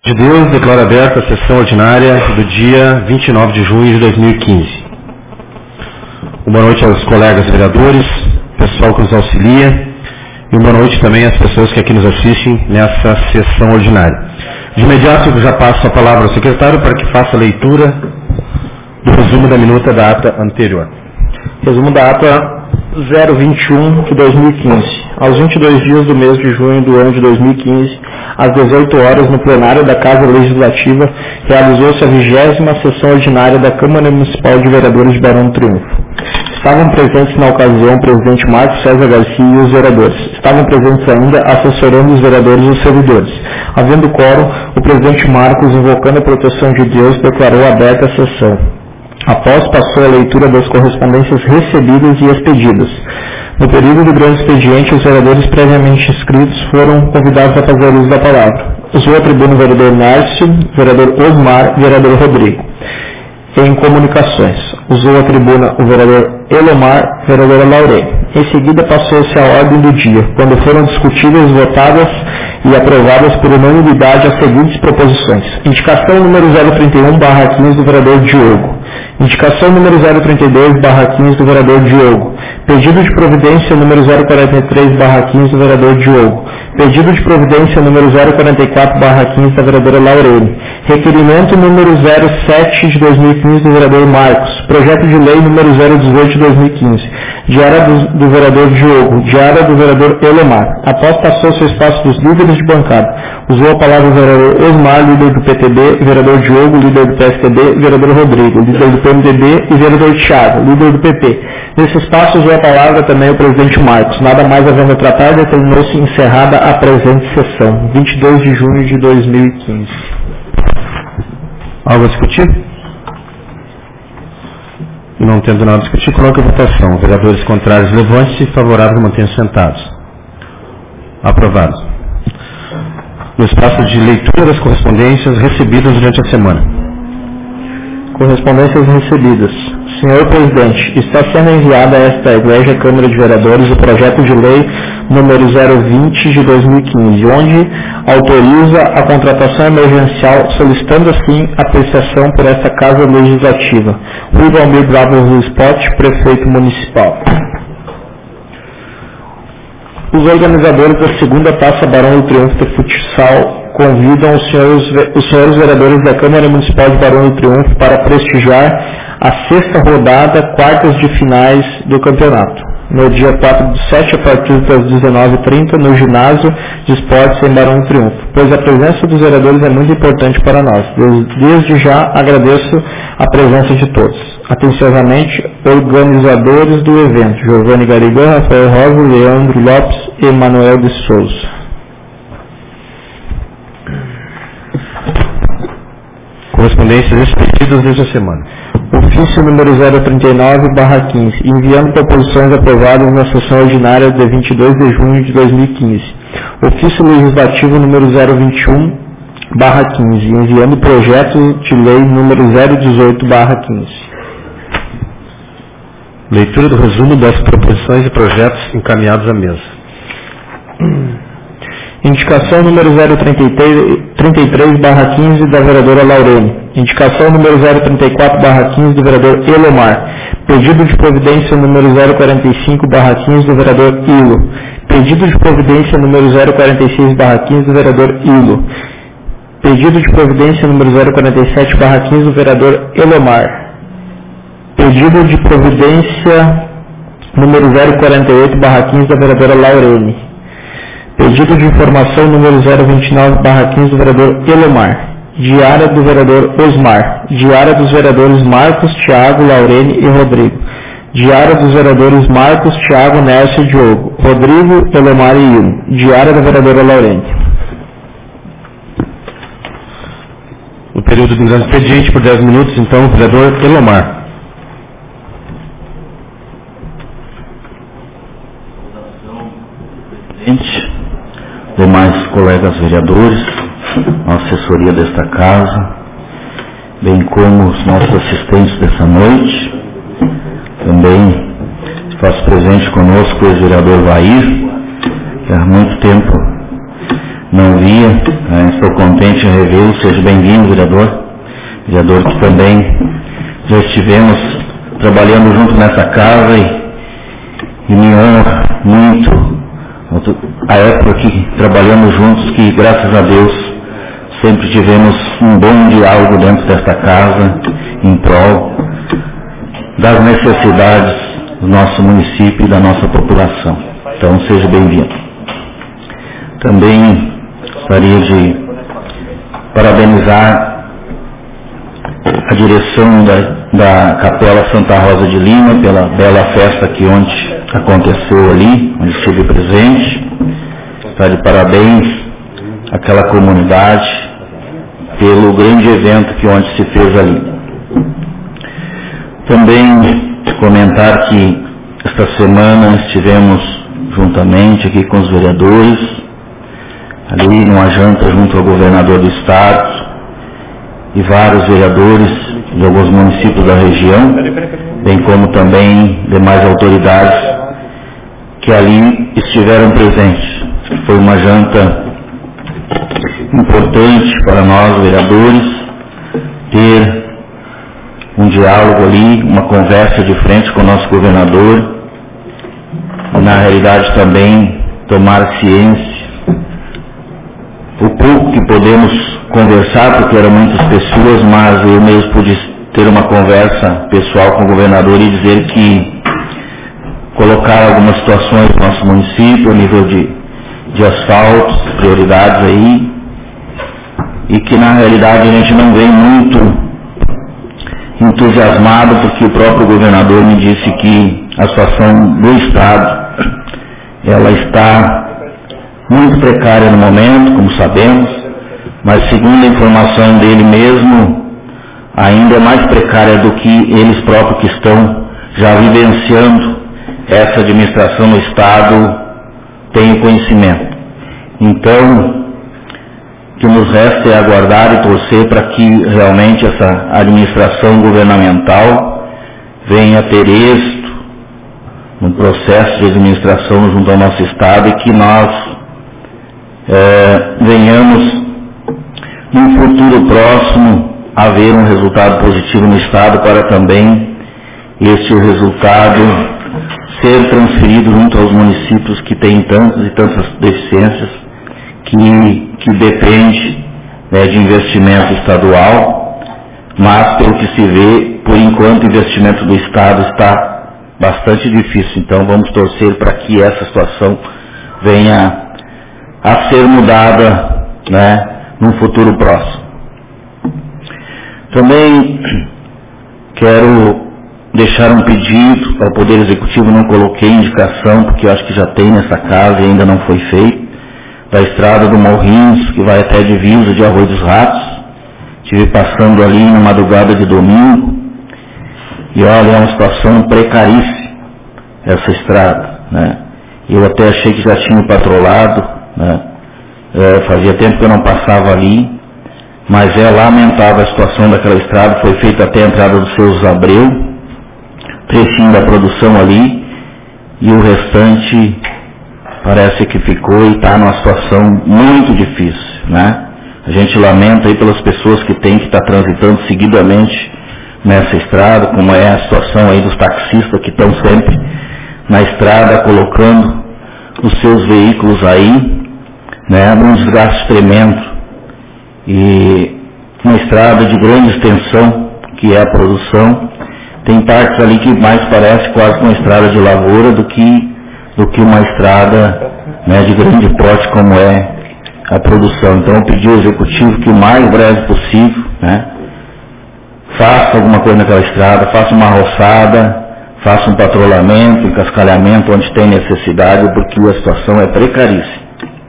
De Deus, declaro aberta a sessão ordinária do dia 29 de junho de 2015. Uma boa noite aos colegas vereadores, pessoal que nos auxilia, e uma boa noite também às pessoas que aqui nos assistem nessa sessão ordinária. De imediato, eu já passo a palavra ao secretário para que faça a leitura do resumo da minuta da ata anterior. Resumo da ata 021 de 2015. Aos 22 dias do mês de junho do ano de 2015, às 18 horas, no plenário da Casa Legislativa, realizou-se a 20ª sessão ordinária da Câmara Municipal de Vereadores de Barão do Triunfo. Estavam presentes na ocasião o presidente Marcos César Garcia e os vereadores. Estavam presentes ainda assessorando os vereadores e os servidores. Havendo quórum, o presidente Marcos, invocando a proteção de Deus, declarou aberta a sessão. Após, passou a leitura das correspondências recebidas e expedidas. No período do grande expediente, os vereadores previamente inscritos foram convidados a fazer uso da palavra. Usou a tribuna o vereador Márcio, vereador Osmar e vereador Rodrigo. Em comunicações, usou a tribuna o vereador Elomar e a vereadora Laurene. Em seguida, passou-se a ordem do dia, quando foram discutidas, votadas e aprovadas por unanimidade as seguintes proposições. Indicação número 031/15 do vereador Diogo. Indicação número 032/15 do vereador Diogo. Pedido de providência número 043/15 do vereador Diogo. Pedido de providência número 044/15 da vereadora Laurene. Requerimento número 07 de 2015 do vereador Marcos. Projeto de lei número 018 de 2015. Diária do vereador Diogo. Diária do vereador Elomar. Após passou-se o espaço dos líderes de bancada. Usou a palavra o vereador Osmar, líder do PTB, vereador Diogo, líder do PSDB, vereador Rodrigo, líder do PMDB e vereador Thiago, líder do PP. Nesse espaço usou a palavra também o presidente Marcos. Nada mais havendo a tratar, determinou-se encerrada a presente sessão, 22 de junho de 2015. Algo a discutir? Não tendo nada a discutir, coloque a votação. Vereadores contrários, levante-se. Favoráveis, mantenham-se sentados. Aprovado. No espaço de leitura das correspondências recebidas durante a semana. Correspondências recebidas. Senhor Presidente, está sendo enviado a esta Igreja Câmara de Vereadores o projeto de lei número 020 de 2015, onde autoriza a contratação emergencial, solicitando assim apreciação por esta Casa Legislativa. Rui Valmir Bravo Spot, Prefeito Municipal. Os organizadores da segunda Taça Barão do Triunfo de Futsal convidam os senhores vereadores da Câmara Municipal de Barão do Triunfo para prestigiar a 6ª rodada, quartas de finais do campeonato, no dia 4/7, a partir das 19h30, no ginásio de esportes em Barão do Triunfo, pois a presença dos vereadores é muito importante para nós. Desde já agradeço a presença de todos. Atenciosamente, organizadores do evento: Giovanni Garrigan, Rafael Rosa, Leandro Lopes e Manuel de Souza. Correspondências expedidas desde a semana. Ofício número 039/15, enviando proposições aprovadas na sessão ordinária de 22 de junho de 2015. Ofício legislativo número 021/15, enviando projeto de lei número 018/15. Leitura do resumo das proposições e projetos encaminhados à mesa. Indicação número 033/15 da vereadora Laurene. Indicação número 034/15 do vereador Elomar. Pedido de providência número 045/15 do vereador Ilo. Pedido de providência número 046/15 do vereador Ilo. Pedido de providência número 047/15 do vereador Elomar. Pedido de providência número 048/15 da vereadora Laurene. Pedido de informação número 029/15 do vereador Elomar. Diária do vereador Osmar. Diária dos vereadores Marcos, Thiago, Laurene e Rodrigo. Diária dos vereadores Marcos, Thiago, Nércio e Diogo. Rodrigo, Elomar e Ilo. Diária da vereadora Laurene. No período do grande expediente, por 10 minutos, então, o vereador Elomar. Demais colegas vereadores, a assessoria desta casa, bem como os nossos assistentes dessa noite. Também faz presente conosco o ex-vereador Vair, que há muito tempo não via, estou contente em revê-lo. Seja bem-vindo, vereador. Vereador que também já estivemos trabalhando junto nessa casa e me honra muito a época que trabalhamos juntos, que graças a Deus sempre tivemos um bom diálogo dentro desta casa em prol das necessidades do nosso município e da nossa população. Então seja bem-vindo. Também gostaria de parabenizar a direção da Capela Santa Rosa de Lima pela bela festa que ontem aconteceu ali, onde estive presente. Está de parabéns àquela comunidade pelo grande evento que ontem se fez ali. Também comentar que esta semana estivemos juntamente aqui com os vereadores, ali numa janta junto ao governador do estado e vários vereadores de alguns municípios da região, bem como também demais autoridades que ali estiveram presentes. Foi uma janta importante para nós, vereadores, ter um diálogo ali, uma conversa de frente com o nosso governador, e na realidade também tomar ciência, o pouco que podemos conversar, porque eram muitas pessoas, mas eu mesmo pude ter uma conversa pessoal com o governador e dizer que colocar algumas situações do nosso município, a nível de asfaltos, prioridades aí, e que na realidade a gente não vem muito entusiasmado, porque o próprio governador me disse que a situação do estado, ela está muito precária no momento, como sabemos, mas segundo a informação dele mesmo, ainda é mais precária do que eles próprios que estão já vivenciando essa administração no estado têm conhecimento. Então, o que nos resta é aguardar e torcer para que realmente essa administração governamental venha a ter êxito no processo de administração junto ao nosso estado e que nós venhamos num futuro próximo a ver um resultado positivo no estado, para também este resultado ser transferido junto aos municípios que têm tantas e tantas deficiências, que depende de investimento estadual, mas pelo que se vê, por enquanto o investimento do estado está bastante difícil. Então vamos torcer para que essa situação venha a ser mudada, num futuro próximo. Também quero deixar um pedido ao Poder Executivo, não coloquei indicação, porque eu acho que já tem nessa casa e ainda não foi feito, da estrada do Morrinhos, que vai até a divisa de Arroio dos Ratos. Estive passando ali na madrugada de domingo, e olha, é uma situação precaríssima, essa estrada, Eu até achei que já tinha patrolado, fazia tempo que eu não passava ali, mas é lamentável a situação daquela estrada. Foi feita até a entrada do Seus Abreu, trechinho da produção ali, e o restante parece que ficou e está numa situação muito difícil, A gente lamenta aí pelas pessoas que têm que estar transitando seguidamente nessa estrada, como é a situação aí dos taxistas que estão sempre na estrada colocando os seus veículos aí, num desgaste tremendo. E uma estrada de grande extensão, que é a produção, tem partes ali que mais parece quase uma estrada de lavoura do que uma estrada de grande porte como é a produção. Então eu pedi ao Executivo que o mais breve possível, faça alguma coisa naquela estrada, faça uma roçada, faça um patrulhamento, um cascalhamento onde tem necessidade, porque a situação é precaríssima.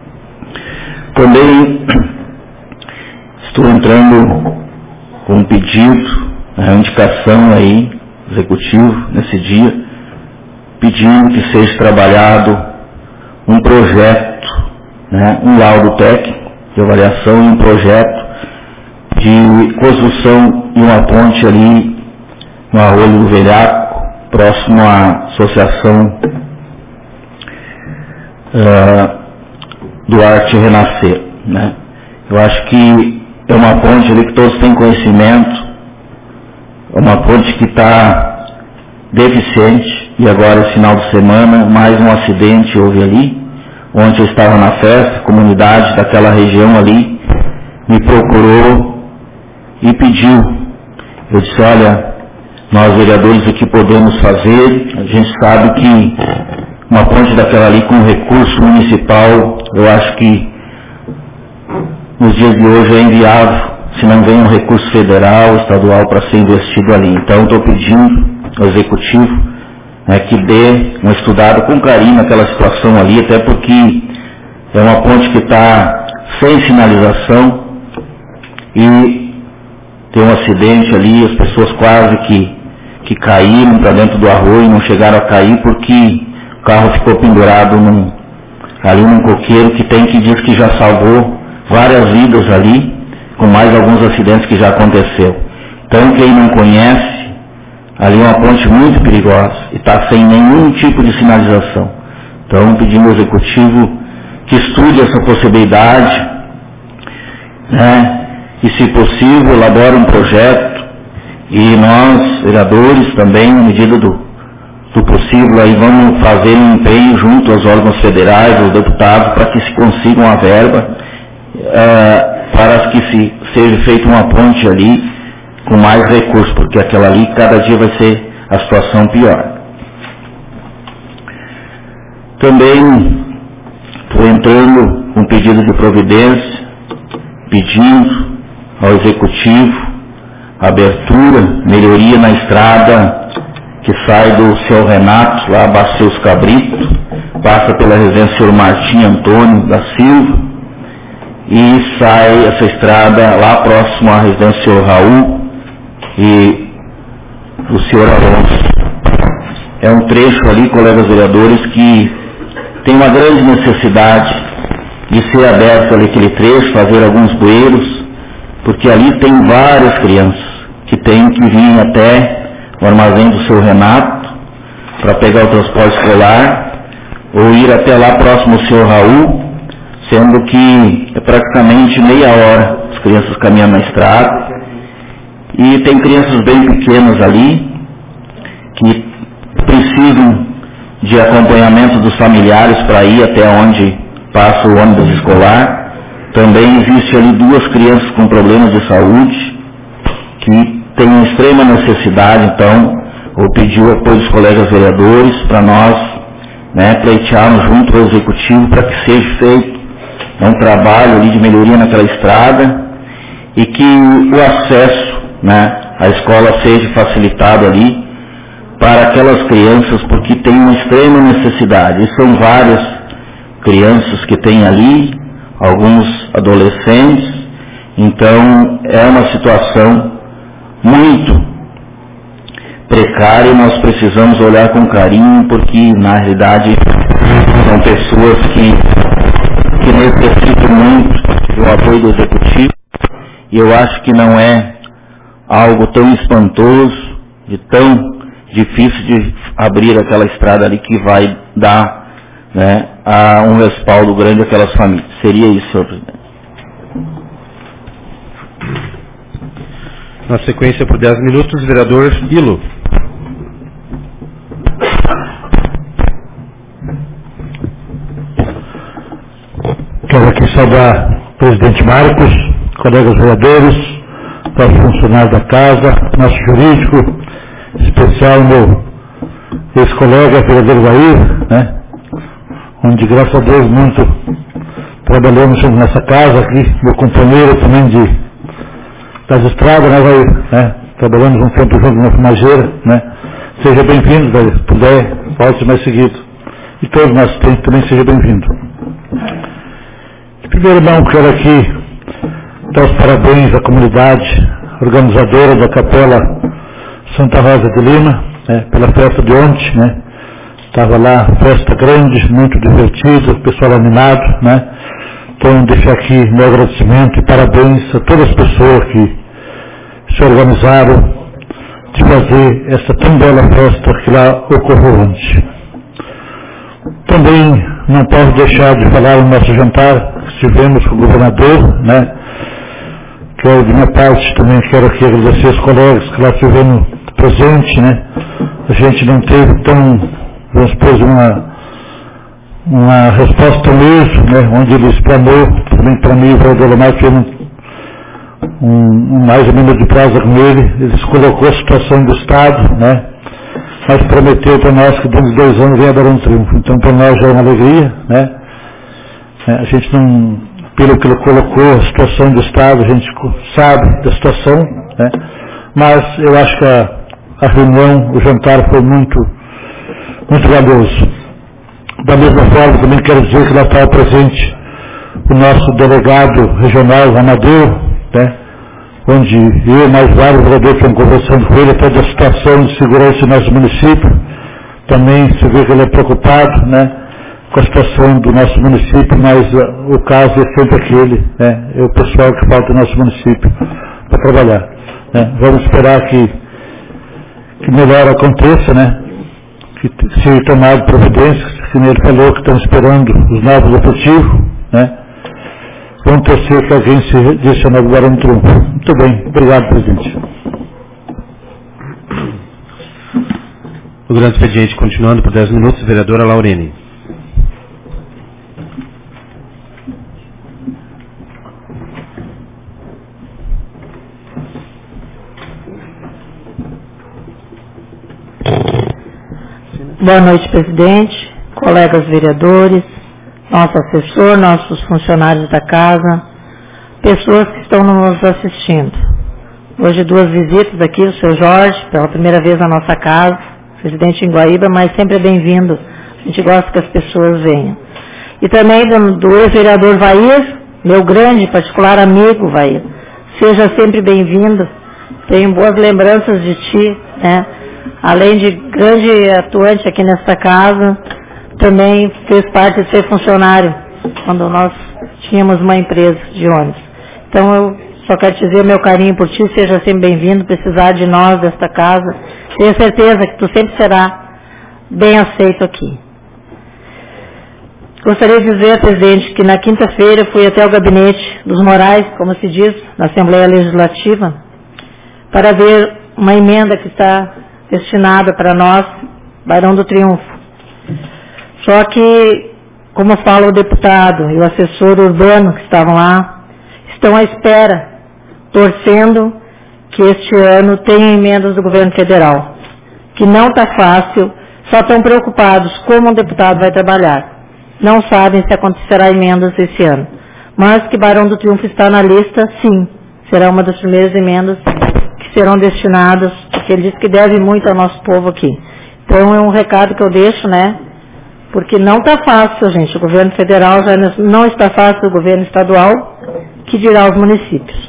Também estou entrando com um pedido, uma indicação aí, executivo, nesse dia, pedindo que seja trabalhado um projeto, um laudo técnico de avaliação e um projeto de construção de uma ponte ali no Arroio do Velhaco, próximo à Associação Duarte Renascer. né? Eu acho que é uma ponte ali que todos têm conhecimento, é uma ponte que está deficiente, e agora esse final de semana mais um acidente houve ali. Ontem eu estava na festa, a comunidade daquela região ali me procurou e pediu. Eu disse, olha, nós vereadores o que podemos fazer, a gente sabe que uma ponte daquela ali com recurso municipal, eu acho que nos dias de hoje é inviável, se não vem um recurso federal, estadual para ser investido ali. Então estou pedindo ao Executivo que dê uma estudada com carinho naquela situação ali, até porque é uma ponte que está sem sinalização e tem um acidente ali, as pessoas quase que caíram para dentro do arroio, não chegaram a cair porque o carro ficou pendurado ali num coqueiro que diz que já salvou várias vidas ali, com mais alguns acidentes que já aconteceu. Então quem não conhece, ali é uma ponte muito perigosa e está sem nenhum tipo de sinalização. Então pedimos ao Executivo que estude essa possibilidade, né? E se possível elabore um projeto, e nós, vereadores, também, na medida do possível, aí vamos fazer um empenho junto aos órgãos federais, aos deputados, para que se consigam a verba, para que seja feita uma ponte ali com mais recursos, porque aquela ali cada dia vai ser a situação pior. Também estou entrando com pedido de providência, pedindo ao Executivo abertura, melhoria na estrada que sai do Seu Renato, lá abaixo Seus Cabritos, passa pela residência Sr. Martim Antônio da Silva e sai essa estrada lá próximo à residência Sr. Raul e o Sr. Alonso. É um trecho ali, colegas vereadores, que tem uma grande necessidade de ser aberto ali aquele trecho, fazer alguns bueiros, porque ali tem várias crianças que têm que vir até o armazém do Seu Renato para pegar o transporte escolar ou ir até lá próximo ao Sr. Raul, sendo que é praticamente meia hora as crianças caminhando na estrada. E tem crianças bem pequenas ali que precisam de acompanhamento dos familiares para ir até onde passa o ônibus escolar. Também existe ali 2 crianças com problemas de saúde que têm uma extrema necessidade. Então eu pedi o apoio dos colegas vereadores para nós pleitearmos junto ao Executivo para que seja feito um trabalho ali de melhoria naquela estrada e que o acesso à escola seja facilitado ali para aquelas crianças, porque tem uma extrema necessidade. E são várias crianças que tem ali, alguns adolescentes, então é uma situação muito precária e nós precisamos olhar com carinho, porque na realidade são pessoas que necessitam muito do apoio do Executivo, e eu acho que não é algo tão espantoso, tão difícil de abrir aquela estrada ali que vai dar a um respaldo grande àquelas famílias. Seria isso, senhor presidente. Na sequência, por 10 minutos, vereador Ilo. Quero aqui saudar o presidente Marcos, colegas vereadores, próprios funcionários da casa, nosso jurídico, especial meu ex-colega, vereador Jair, onde graças a Deus muito trabalhamos nessa casa aqui, meu companheiro também das estradas, Jair, trabalhamos um tempo junto na fumageira, seja bem-vindo, Jair, se puder, volte mais seguido, e todos nós também seja bem-vindo. Primeiro, irmão, quero aqui dar os parabéns à comunidade organizadora da Capela Santa Rosa de Lima, pela festa de ontem, Estava lá, festa grande, muito divertida, pessoal animado, Então, deixo aqui meu agradecimento e parabéns a todas as pessoas que se organizaram de fazer essa tão bela festa que lá ocorreu ontem. Também não posso deixar de falar no nosso jantar que tivemos com o governador, né? Que de minha parte também quero aqui agradecer os colegas que lá estiveram presentes, né? A gente não teve vamos supor, uma resposta mesmo, né? Onde ele explicou, também para mim, o vereador mais teve mais ou menos de prazo com ele colocou a situação do Estado, né? Mas prometeu para nós que dentro de 2 anos venha dar um triunfo. Então, para nós já é uma alegria, né? A gente não, pelo que ele colocou, a situação do Estado, a gente sabe da situação, né? Mas eu acho que a reunião, o jantar foi muito valioso. Da mesma forma, também quero dizer que lá estava presente o nosso delegado regional, Amadeu, né? Onde eu e mais vários vereadores estamos conversando com ele até da situação de segurança do nosso município. Também se vê que ele é preocupado, né, com a situação do nosso município, mas o caso é sempre aquele, né, é o pessoal que falta no nosso município para trabalhar. Né. Vamos esperar que melhor aconteça, né, que seja tomado providências, que ele falou que estão esperando os novos objetivos, né. Vamos torcer que alguém se direcione agora um triunfo. Muito bem. Obrigado, presidente. O grande expediente, continuando por 10 minutos, vereadora Laurene. Boa noite, presidente, colegas vereadores, nosso assessor, nossos funcionários da casa, pessoas que estão nos assistindo. Hoje 2 visitas aqui, o seu Jorge, pela primeira vez na nossa casa, presidente em Guaíba, mas sempre é bem-vindo. A gente gosta que as pessoas venham. E também do ex-vereador Vair, meu grande particular amigo Vair. Seja sempre bem-vindo. Tenho boas lembranças de ti, né? Além de grande atuante aqui nesta casa, também fez parte de ser funcionário quando nós tínhamos uma empresa de ônibus. Então eu só quero te dizer meu carinho por ti, seja sempre bem-vindo, precisar de nós, desta casa. Tenho certeza que tu sempre será bem aceito aqui. Gostaria de dizer, presidente, que na quinta-feira fui até o gabinete dos Morais, como se diz, na Assembleia Legislativa, para ver uma emenda que está destinada para nós, Barão do Triunfo. Só que, como fala o deputado e o assessor urbano que estavam lá, estão à espera, torcendo que este ano tenha emendas do governo federal, que não está fácil, só estão preocupados como um deputado vai trabalhar. Não sabem se acontecerá emendas esse ano. Mas que Barão do Triunfo está na lista, sim, será uma das primeiras emendas que serão destinadas, porque ele diz que deve muito ao nosso povo aqui. Então é um recado que eu deixo, né? Porque não está fácil, gente. O governo federal já não está fácil, o governo estadual, que dirá os municípios.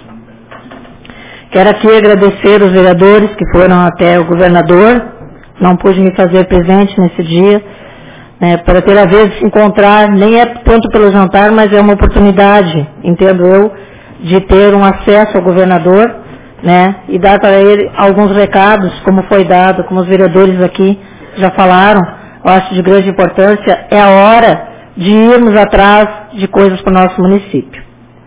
Quero aqui agradecer os vereadores que foram até o governador. Não pude me fazer presente nesse dia, né, para ter a vez de se encontrar, nem é tanto pelo jantar, mas é uma oportunidade, entendo eu, de ter um acesso ao governador, né, e dar para ele alguns recados, como foi dado, como os vereadores aqui já falaram. Eu acho de grande importância, é a hora de irmos atrás de coisas para o nosso município.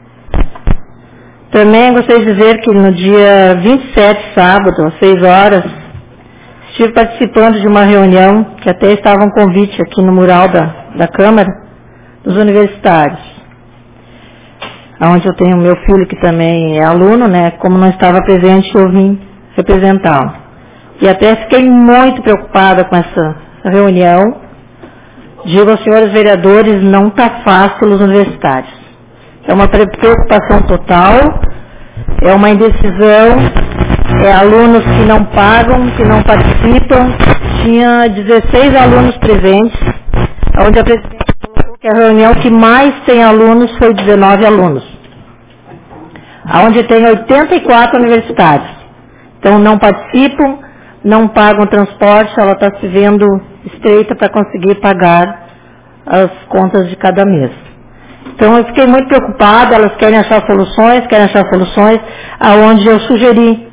Também gostaria de dizer que no dia 27, sábado, às 6 horas, estive participando de uma reunião, que até estava um convite aqui no mural da Câmara, dos universitários, onde eu tenho meu filho que também é aluno, né, como não estava presente, eu vim representá-lo. E até fiquei muito preocupada com essa reunião. Digo aos senhores vereadores, não está fácil os universitários. É uma preocupação total, é uma indecisão, é alunos que não pagam, que não participam. Tinha 16 alunos presentes, onde a presidente colocou que a reunião que mais tem alunos foi 19 alunos, onde tem 84 universitários. Então não participam, não pagam transporte, ela está se vendo estreita para conseguir pagar as contas de cada mês. Então eu fiquei muito preocupada, elas querem achar soluções, aonde eu sugeri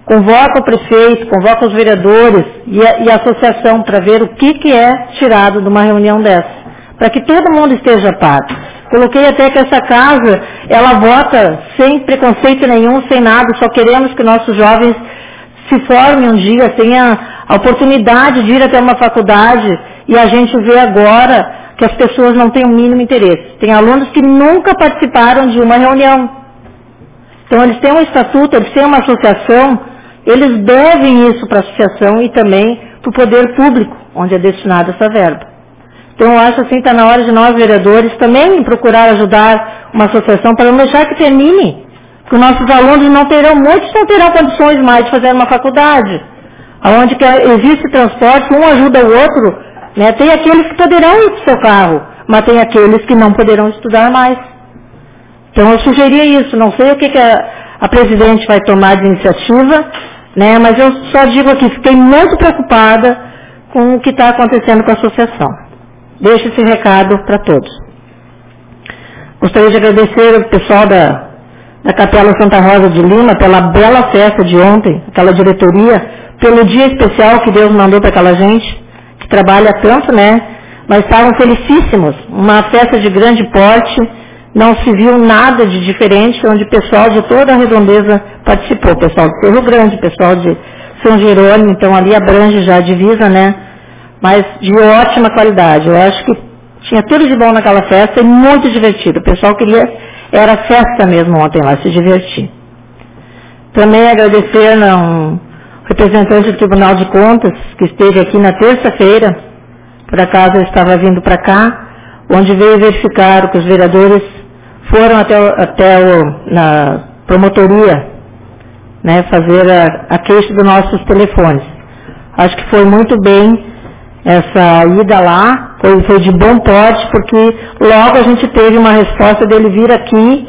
convoca o prefeito, convoca os vereadores e a associação para ver o que é tirado de uma reunião dessa, para que todo mundo esteja a par. Coloquei até que essa casa, ela vota sem preconceito nenhum, sem nada, só queremos que nossos jovens se formem um dia, tenham a oportunidade de ir até uma faculdade, e a gente vê agora que as pessoas não têm o mínimo interesse. Tem alunos que nunca participaram de uma reunião. Então eles têm um estatuto, eles têm uma associação, eles devem isso para a associação e também para o poder público, onde é destinada essa verba. Então eu acho assim, está na hora de nós, vereadores, também procurar ajudar uma associação para não deixar que termine. Porque nossos alunos muitos não terão condições mais de fazer uma faculdade. Onde existe transporte, um ajuda o outro, né? Tem aqueles que poderão ir para o seu carro, mas tem aqueles que não poderão estudar mais. Então eu sugeria isso, não sei o que a presidente vai tomar de iniciativa, né? Mas eu só digo aqui, fiquei muito preocupada com o que está acontecendo com a associação. Deixo esse recado para todos. Gostaria de agradecer o pessoal da Capela Santa Rosa de Lima pela bela festa de ontem, aquela diretoria, pelo dia especial que Deus mandou para aquela gente, que trabalha tanto, né? Mas estavam felicíssimos. Uma festa de grande porte, não se viu nada de diferente, onde o pessoal de toda a redondeza participou. Pessoal de Cerro Grande, pessoal de São Jerônimo, então ali abrange já a divisa, né? Mas de ótima qualidade. Eu acho que tinha tudo de bom naquela festa e muito divertido. O pessoal era festa mesmo ontem lá, se divertir. Também agradecer ao representante do Tribunal de Contas, que esteve aqui na terça-feira, por acaso eu estava vindo para cá, onde veio verificar que os vereadores foram na promotoria, né, fazer a queixa dos nossos telefones. Acho que foi muito bem essa ida lá, foi de bom porte, porque logo a gente teve uma resposta dele vir aqui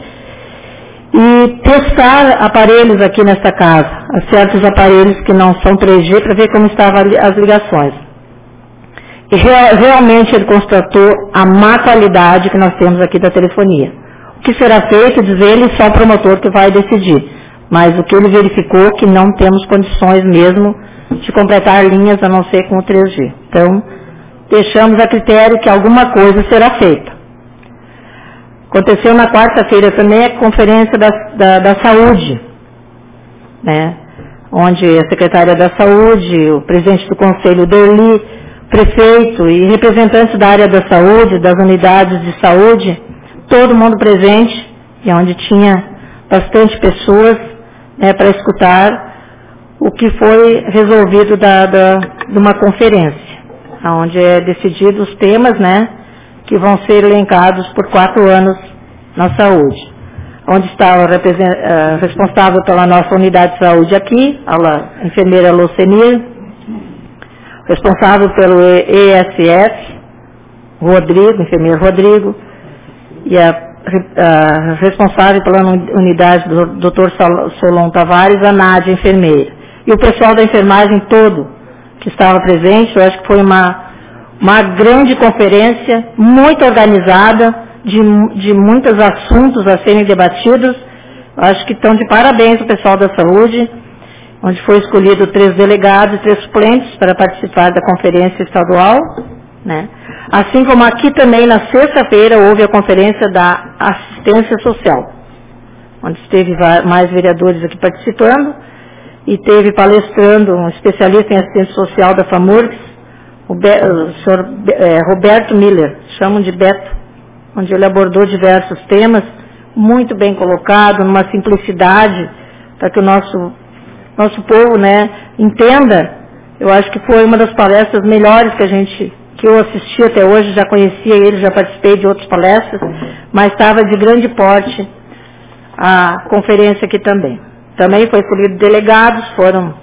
e testar aparelhos aqui nesta casa, certos aparelhos que não são 3G, para ver como estavam as ligações. E realmente ele constatou a má qualidade que nós temos aqui da telefonia. O que será feito, diz ele, só o promotor que vai decidir. Mas o que ele verificou que não temos condições mesmo de completar linhas a não ser com o 3G. Então, deixamos a critério que alguma coisa será feita. Aconteceu na quarta-feira também a conferência da saúde, né? Onde a secretária da saúde, o presidente do conselho Derli, prefeito e representantes da área da saúde, das unidades de saúde, todo mundo presente, e onde tinha bastante pessoas, né, para escutar o que foi resolvido de uma conferência, onde é decidido os temas, né, que vão ser elencados por 4 anos na saúde. Onde está o responsável pela nossa unidade de saúde aqui, a enfermeira Lucenir, responsável pelo ESF, enfermeiro Rodrigo, e a responsável pela unidade do Dr. Solon Tavares, a Nádia, enfermeira. E o pessoal da enfermagem todo que estava presente, eu acho que foi uma grande conferência, muito organizada, de muitos assuntos a serem debatidos. Eu acho que estão de parabéns o pessoal da saúde, onde foi escolhido 3 delegados e 3 suplentes para participar da conferência estadual, né? Assim como aqui também na sexta-feira houve a conferência da assistência social, onde esteve mais vereadores aqui participando, e teve palestrando um especialista em assistência social da FAMURGS, o senhor Roberto Miller, chamam de Beto, onde ele abordou diversos temas, muito bem colocado, numa simplicidade, para que o nosso povo, né, entenda. Eu acho que foi uma das palestras melhores que eu assisti até hoje, já conhecia ele, já participei de outras palestras, mas estava de grande porte a conferência aqui também. Também foi escolhido delegados, foram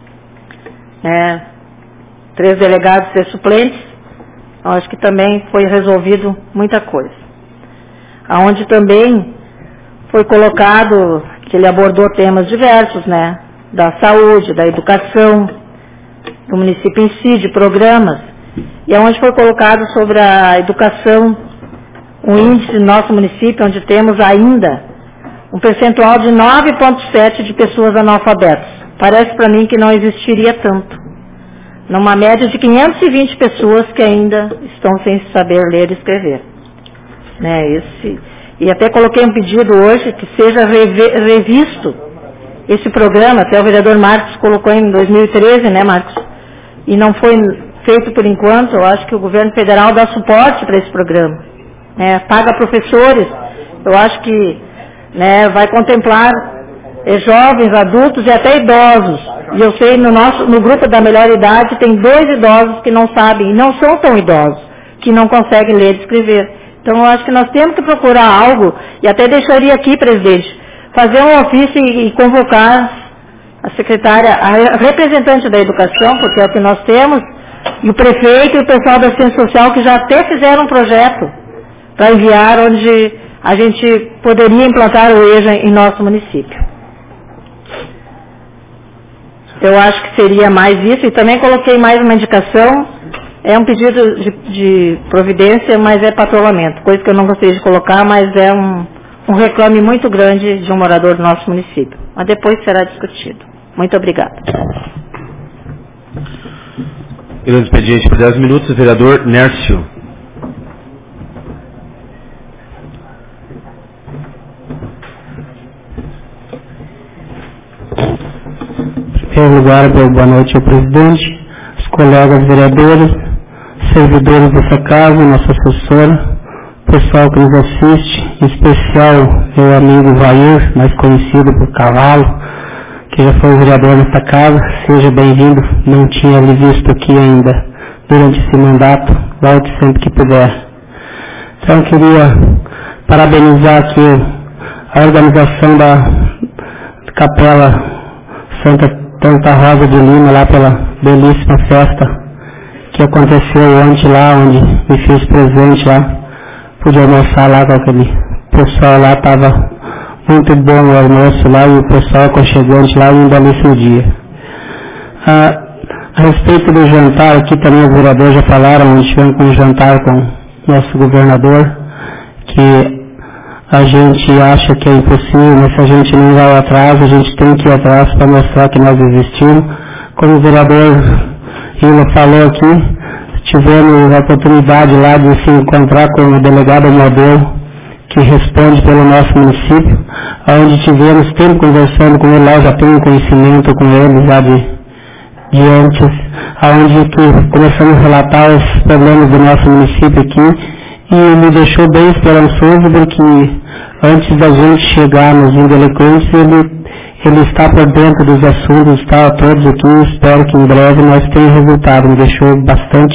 3 delegados e 3 suplentes. Eu acho que também foi resolvido muita coisa. Aonde também foi colocado, que ele abordou temas diversos, né, da saúde, da educação, do município em si, de programas, e aonde foi colocado sobre a educação, o índice do nosso município, onde temos ainda um percentual de 9,7% de pessoas analfabetas. parece para mim que não existiria tanto. Numa média de 520 pessoas que ainda estão sem saber ler e escrever. Né, e até coloquei um pedido hoje que seja revisto esse programa, até o vereador Marcos colocou em 2013, né, Marcos? E não foi feito por enquanto. Eu acho que o governo federal dá suporte para esse programa. Né, paga professores, eu acho que, né, vai contemplar jovens, adultos e até idosos. E eu sei, no grupo da melhor idade tem 2 idosos que não sabem, e não são tão idosos, que não conseguem ler e escrever. Então eu acho que nós temos que procurar algo, e até deixaria aqui, presidente, fazer um ofício e convocar a secretária, a representante da educação, porque é o que nós temos, e o prefeito e o pessoal da Ciência Social, que já até fizeram um projeto para enviar, onde a gente poderia implantar o EJA em nosso município. Eu acho que seria mais isso, e também coloquei mais uma indicação. É um pedido de providência, mas é patrulhamento, coisa que eu não gostaria de colocar, mas é um reclame muito grande de um morador do nosso município. Mas depois será discutido. Muito obrigada. Pelo expediente por 10 minutos, o vereador Nércio. Em primeiro lugar, boa noite ao presidente, os colegas vereadores, servidores dessa casa, nossa assessora, pessoal que nos assiste, em especial meu amigo Vair, mais conhecido por Cavalo, que já foi vereador nessa casa. Seja bem-vindo, não tinha lhe visto aqui ainda durante esse mandato, volte sempre que puder. Então queria parabenizar aqui a organização da Capela Santa Rosa de Lima, lá pela belíssima festa que aconteceu ontem lá, onde me fiz presente lá, pude almoçar lá com aquele pessoal lá, estava muito bom o almoço lá, e o pessoal aconchegante lá, e um belíssimo dia. A respeito do jantar, aqui também os vereadores já falaram, onde tivemos com um jantar com o nosso governador, que a gente acha que é impossível, mas se a gente não vai atrás, a gente tem que ir atrás para mostrar que nós existimos. Como o vereador Hila falou aqui, tivemos a oportunidade lá de se encontrar com o delegado Modelo, que responde pelo nosso município, onde tivemos tempo conversando com ele lá, já tenho conhecimento com ele já de antes, onde que começamos a relatar os problemas do nosso município aqui, e me deixou bem esperançoso, porque antes da gente chegar nos indelinquentes, ele está por dentro dos assuntos, está todos aqui, espero que em breve nós tenhamos resultado. Me deixou bastante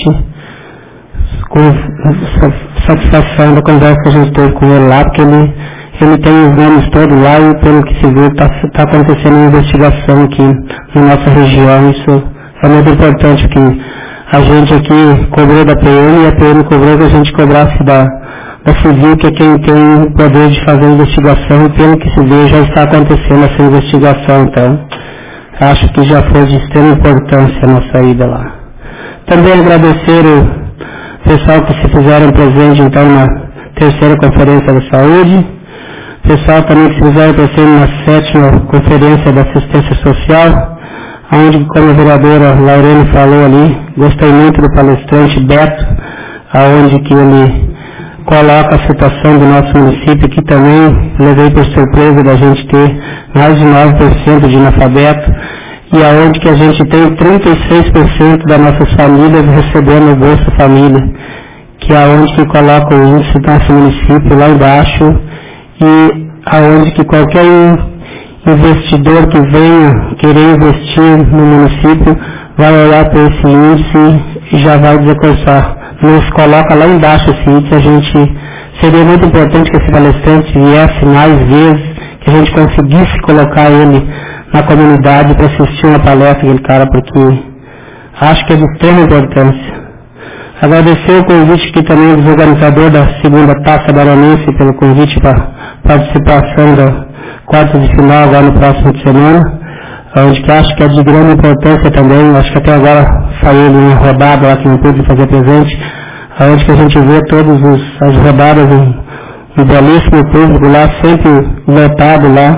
com satisfação da conversa que a gente teve com ele lá, porque ele tem os nomes todos lá, e pelo que se vê está acontecendo uma investigação aqui na nossa região. Isso é muito importante, que a gente aqui cobrou da PM e a PM cobrou que a gente cobrasse da Civil, que é quem tem o poder de fazer a investigação, e pelo que se vê já está acontecendo essa investigação. Então acho que já foi de extrema importância a nossa ida lá. Também agradecer o pessoal que se fizeram presente então na 3ª Conferência da Saúde, pessoal também que se fizeram presente na 7ª Conferência da Assistência Social, onde, como a vereadora Laurene falou ali, gostei muito do palestrante Beto, aonde que ele coloca a situação do nosso município, que também levei por surpresa da gente ter mais de 9% de analfabeto, e aonde que a gente tem 36% das nossas famílias recebendo o Bolsa Família, que é aonde que coloca o índice do nosso município lá embaixo, e aonde que qualquer investidor que venha querer investir no município vai olhar para esse índice e já vai desacorçar. Nos coloca lá embaixo esse índice. A gente seria muito importante que esse palestrante viesse mais vezes, que a gente conseguisse colocar ele na comunidade para assistir uma palestra aquele cara, porque acho que é de extrema importância. Agradecer o convite aqui também dos organizadores da 2ª Taça Baronense pelo convite para participação da quarta de final agora no próximo de semana, onde que acho que é de grande importância também. Acho que até agora saiu uma rodada lá que não pude fazer presente, onde que a gente vê todas as rodadas, um belíssimo público lá, sempre lotado lá,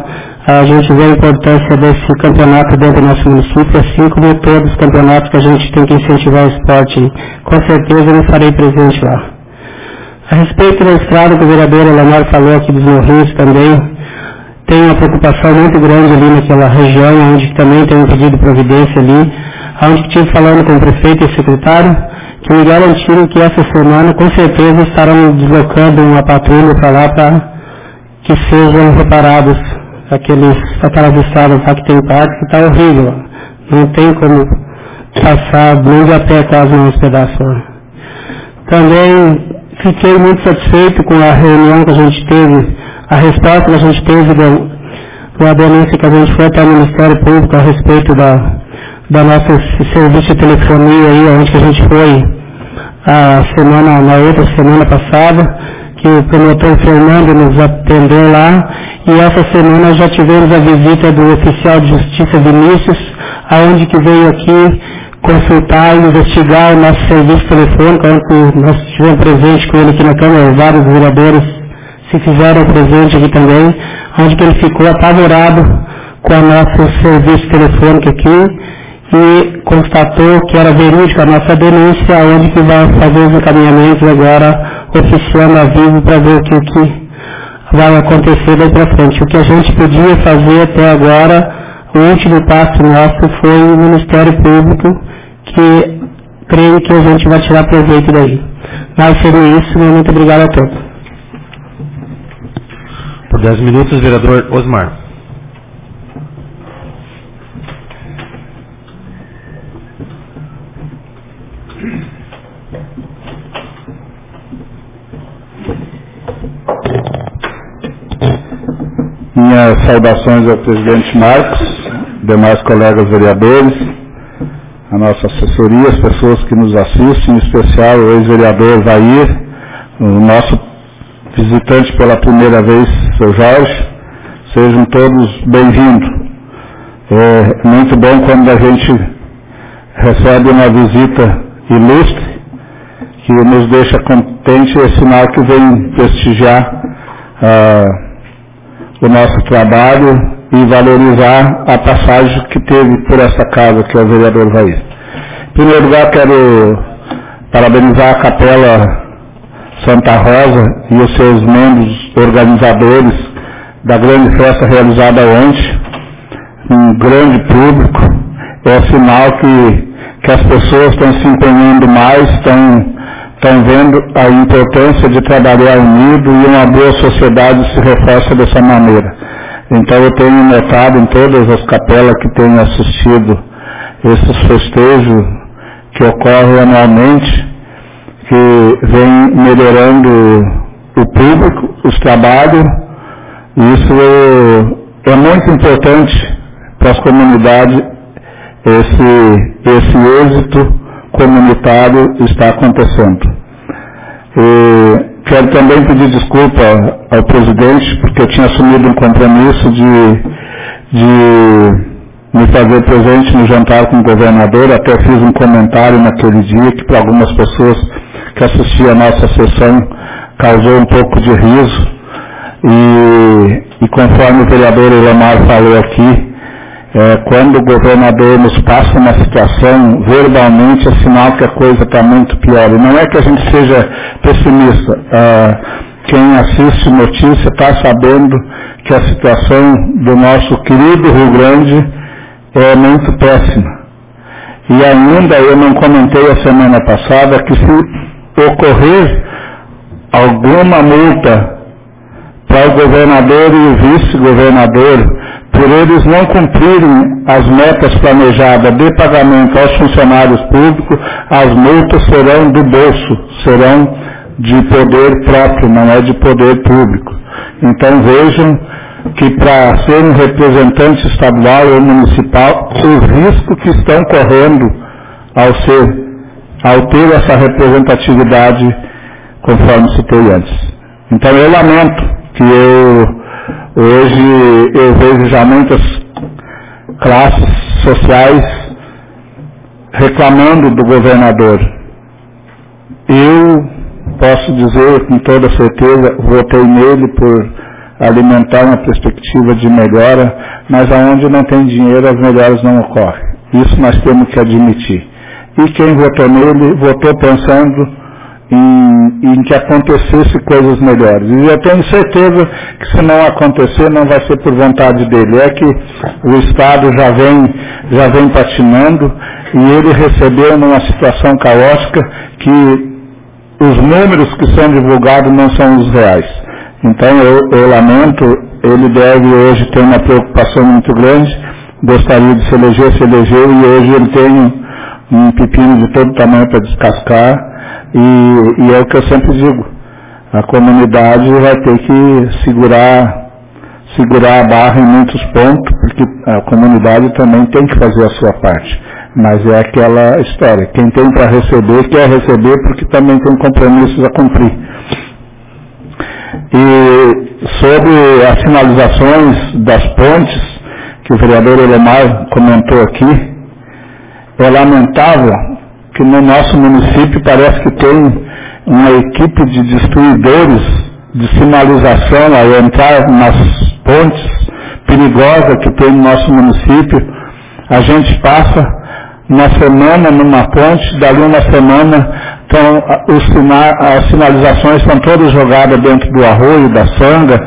A gente vê a importância desse campeonato dentro do nosso município, assim como todos os campeonatos que a gente tem que incentivar o esporte. Com certeza eu farei presente lá. A respeito da estrada que o vereador Elamar falou aqui dos Morrinhos também, tem uma preocupação muito grande ali naquela região, onde também tem um pedido de providência ali, onde estive falando com o prefeito e o secretário, que me garantiram que essa semana com certeza estarão deslocando uma patrulha para lá para que sejam reparados aquelas estradas lá que tem parte, que está horrível. Não tem como passar nem de a pé quase nos pedaços. Também fiquei muito satisfeito com a reunião que a gente teve, a resposta que a gente teve da denúncia que a gente foi até o Ministério Público a respeito da nossa serviço de telefonia aí, onde a gente foi na outra semana passada, que o promotor Fernando nos atendeu lá, e essa semana já tivemos a visita do oficial de justiça Vinícius, aonde que veio aqui consultar e investigar o nosso serviço telefônico, onde nós estivemos presentes com ele aqui na Câmara, vários vereadores se fizeram presente aqui também, onde que ele ficou apavorado com o nosso serviço telefônico aqui e constatou que era verídica a nossa denúncia, onde que vai fazer os encaminhamentos agora, oficiando a vivo para ver o que vai acontecer daí para frente. O que a gente podia fazer até agora, o último passo nosso foi o Ministério Público, que creio que a gente vai tirar proveito daí. Mas seria isso, muito obrigado a todos. Por 10 minutos, vereador Osmar. Minhas saudações ao presidente Marcos, demais colegas vereadores, a nossa assessoria, as pessoas que nos assistem, em especial o ex-vereador Vair, o nosso visitante pela primeira vez, seu Jorge, sejam todos bem-vindos. É muito bom quando a gente recebe uma visita ilustre, que nos deixa contente, é sinal que vem prestigiar o nosso trabalho e valorizar a passagem que teve por essa casa, que é o vereador Vair. Em primeiro lugar, quero parabenizar a Capela Santa Rosa e os seus membros organizadores da grande festa realizada ontem, um grande público. É sinal que as pessoas estão se empenhando mais, estão vendo a importância de trabalhar unido e uma boa sociedade se reforça dessa maneira. Então eu tenho notado em todas as capelas que tenho assistido esses festejos que ocorrem anualmente, que vem melhorando o público, os trabalhos, e isso é muito importante para as comunidades, esse êxito comunitário está acontecendo. Quero também pedir desculpa ao presidente, porque eu tinha assumido um compromisso de me fazer presente no jantar com o governador, até fiz um comentário naquele dia que para algumas pessoas que assistiam a nossa sessão causou um pouco de riso, e conforme o vereador Elamar falou aqui, quando o governador nos passa uma situação, verbalmente é sinal que a coisa está muito pior. E não é que a gente seja pessimista. Quem assiste notícia está sabendo que a situação do nosso querido Rio Grande é muito péssima. E ainda eu não comentei a semana passada que se ocorrer alguma multa para o governador e o vice-governador, por eles não cumprirem as metas planejadas de pagamento aos funcionários públicos, as multas serão do bolso, serão de poder próprio, não é de poder público. Então vejam que para ser um representante estadual ou municipal, o risco que estão correndo ao ter essa representatividade, conforme citei antes. Então eu lamento que hoje eu vejo já muitas classes sociais reclamando do governador. Eu posso dizer com toda certeza, votei nele por alimentar uma perspectiva de melhora, mas aonde não tem dinheiro as melhoras não ocorrem. Isso nós temos que admitir. E quem votou nele, votou pensando em que acontecesse coisas melhores. E eu tenho certeza que se não acontecer, não vai ser por vontade dele. É que o Estado já vem patinando e ele recebeu numa situação caótica que os números que são divulgados não são os reais. Então eu lamento, ele deve hoje ter uma preocupação muito grande, gostaria de se elegeu e hoje ele tem um pepino de todo tamanho para descascar e é o que eu sempre digo, a comunidade vai ter que segurar a barra em muitos pontos, porque a comunidade também tem que fazer a sua parte. Mas é aquela história, quem tem para receber, quer receber porque também tem compromissos a cumprir. E sobre as sinalizações das pontes, que o vereador Elemar comentou aqui, é lamentável que no nosso município parece que tem uma equipe de destruidores de sinalização ao entrar nas pontes perigosas que tem no nosso município. A gente passa uma semana numa ponte, dali uma semana as sinalizações estão todas jogadas dentro do arroio, da sanga,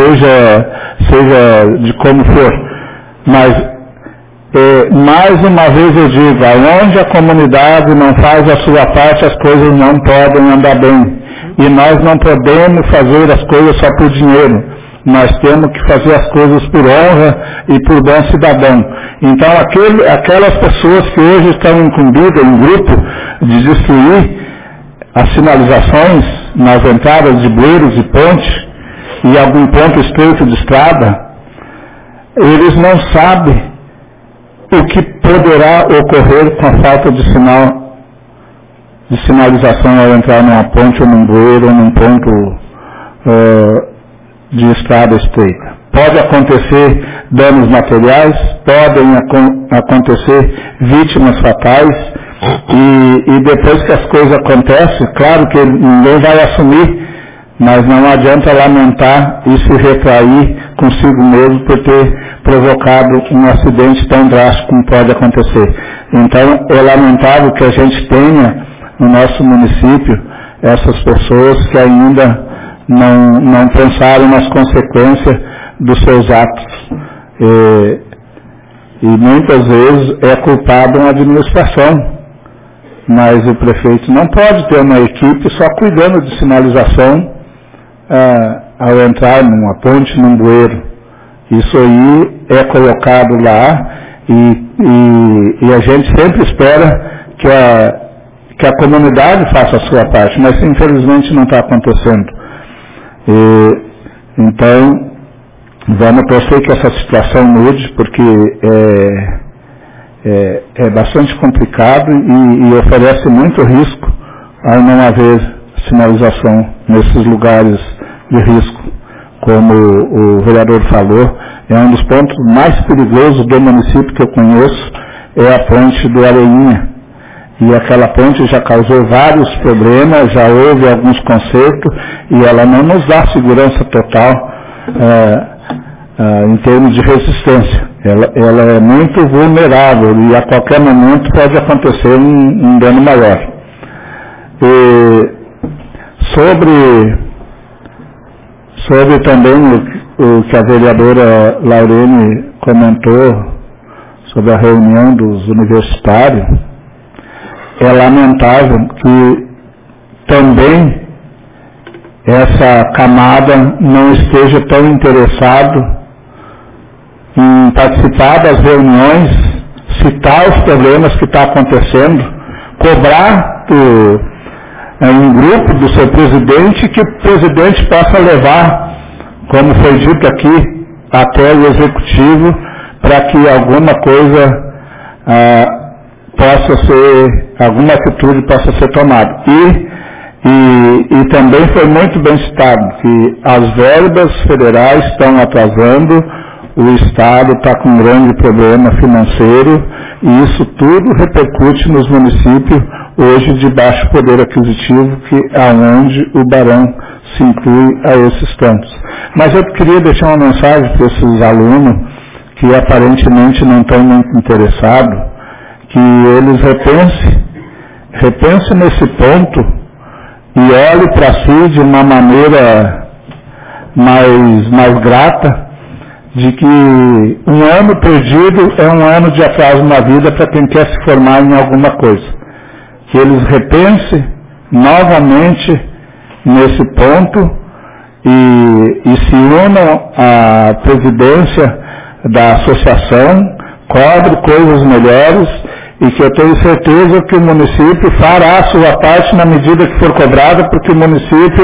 seja de como for. Mas mais uma vez eu digo, aonde a comunidade não faz a sua parte, as coisas não podem andar bem. E nós não podemos fazer as coisas só por dinheiro. Nós temos que fazer as coisas por honra e por bom cidadão. Então aquelas pessoas que hoje estão incumbidas em grupo de destruir as sinalizações nas entradas de bueiros e pontes e algum ponto estreito de estrada, eles não sabem o que poderá ocorrer com a falta de sinalização ao entrar numa ponte ou num bueiro ou num ponto de estrada estreita. Pode acontecer danos materiais, podem acontecer vítimas fatais e depois que as coisas acontecem, claro que ninguém vai assumir, mas não adianta lamentar e se retrair consigo mesmo por ter provocado um acidente tão drástico como pode acontecer. Então é lamentável que a gente tenha no nosso município essas pessoas que ainda não pensaram nas consequências dos seus atos. E muitas vezes é culpado uma administração, mas o prefeito não pode ter uma equipe só cuidando de sinalização ao entrar numa ponte, num bueiro. Isso aí é colocado lá e a gente sempre espera que a comunidade faça a sua parte, mas infelizmente não está acontecendo. Então, vamos torcer que essa situação mude, porque é bastante complicado e oferece muito risco ao não haver sinalização nesses lugares de risco. Como o vereador falou, é um dos pontos mais perigosos do município que eu conheço, é a ponte do Areinha. E aquela ponte já causou vários problemas, já houve alguns consertos, e ela não nos dá segurança total em termos de resistência. Ela é muito vulnerável e a qualquer momento pode acontecer um dano maior. Sobre também o que a vereadora Laurene comentou sobre a reunião dos universitários, é lamentável que também essa camada não esteja tão interessado em participar das reuniões, citar os problemas que estão acontecendo, cobrar em grupo do seu presidente que o presidente possa levar, como foi dito aqui, até o executivo, para que alguma coisa alguma atitude possa ser tomada. E também foi muito bem citado que as verbas federais estão atrasando, o Estado está com um grande problema financeiro E isso tudo repercute nos municípios hoje de baixo poder aquisitivo, que é onde o Barão se inclui a esses tantos. Mas eu queria deixar uma mensagem para esses alunos que aparentemente não estão muito interessados, que eles repensem nesse ponto e olhem para si de uma maneira mais grata, de que um ano perdido é um ano de atraso na vida para quem quer se formar em alguma coisa. Que eles repensem novamente nesse ponto e se unam à presidência da associação, cobre coisas melhores, e que eu tenho certeza que o município fará a sua parte na medida que for cobrada, porque o município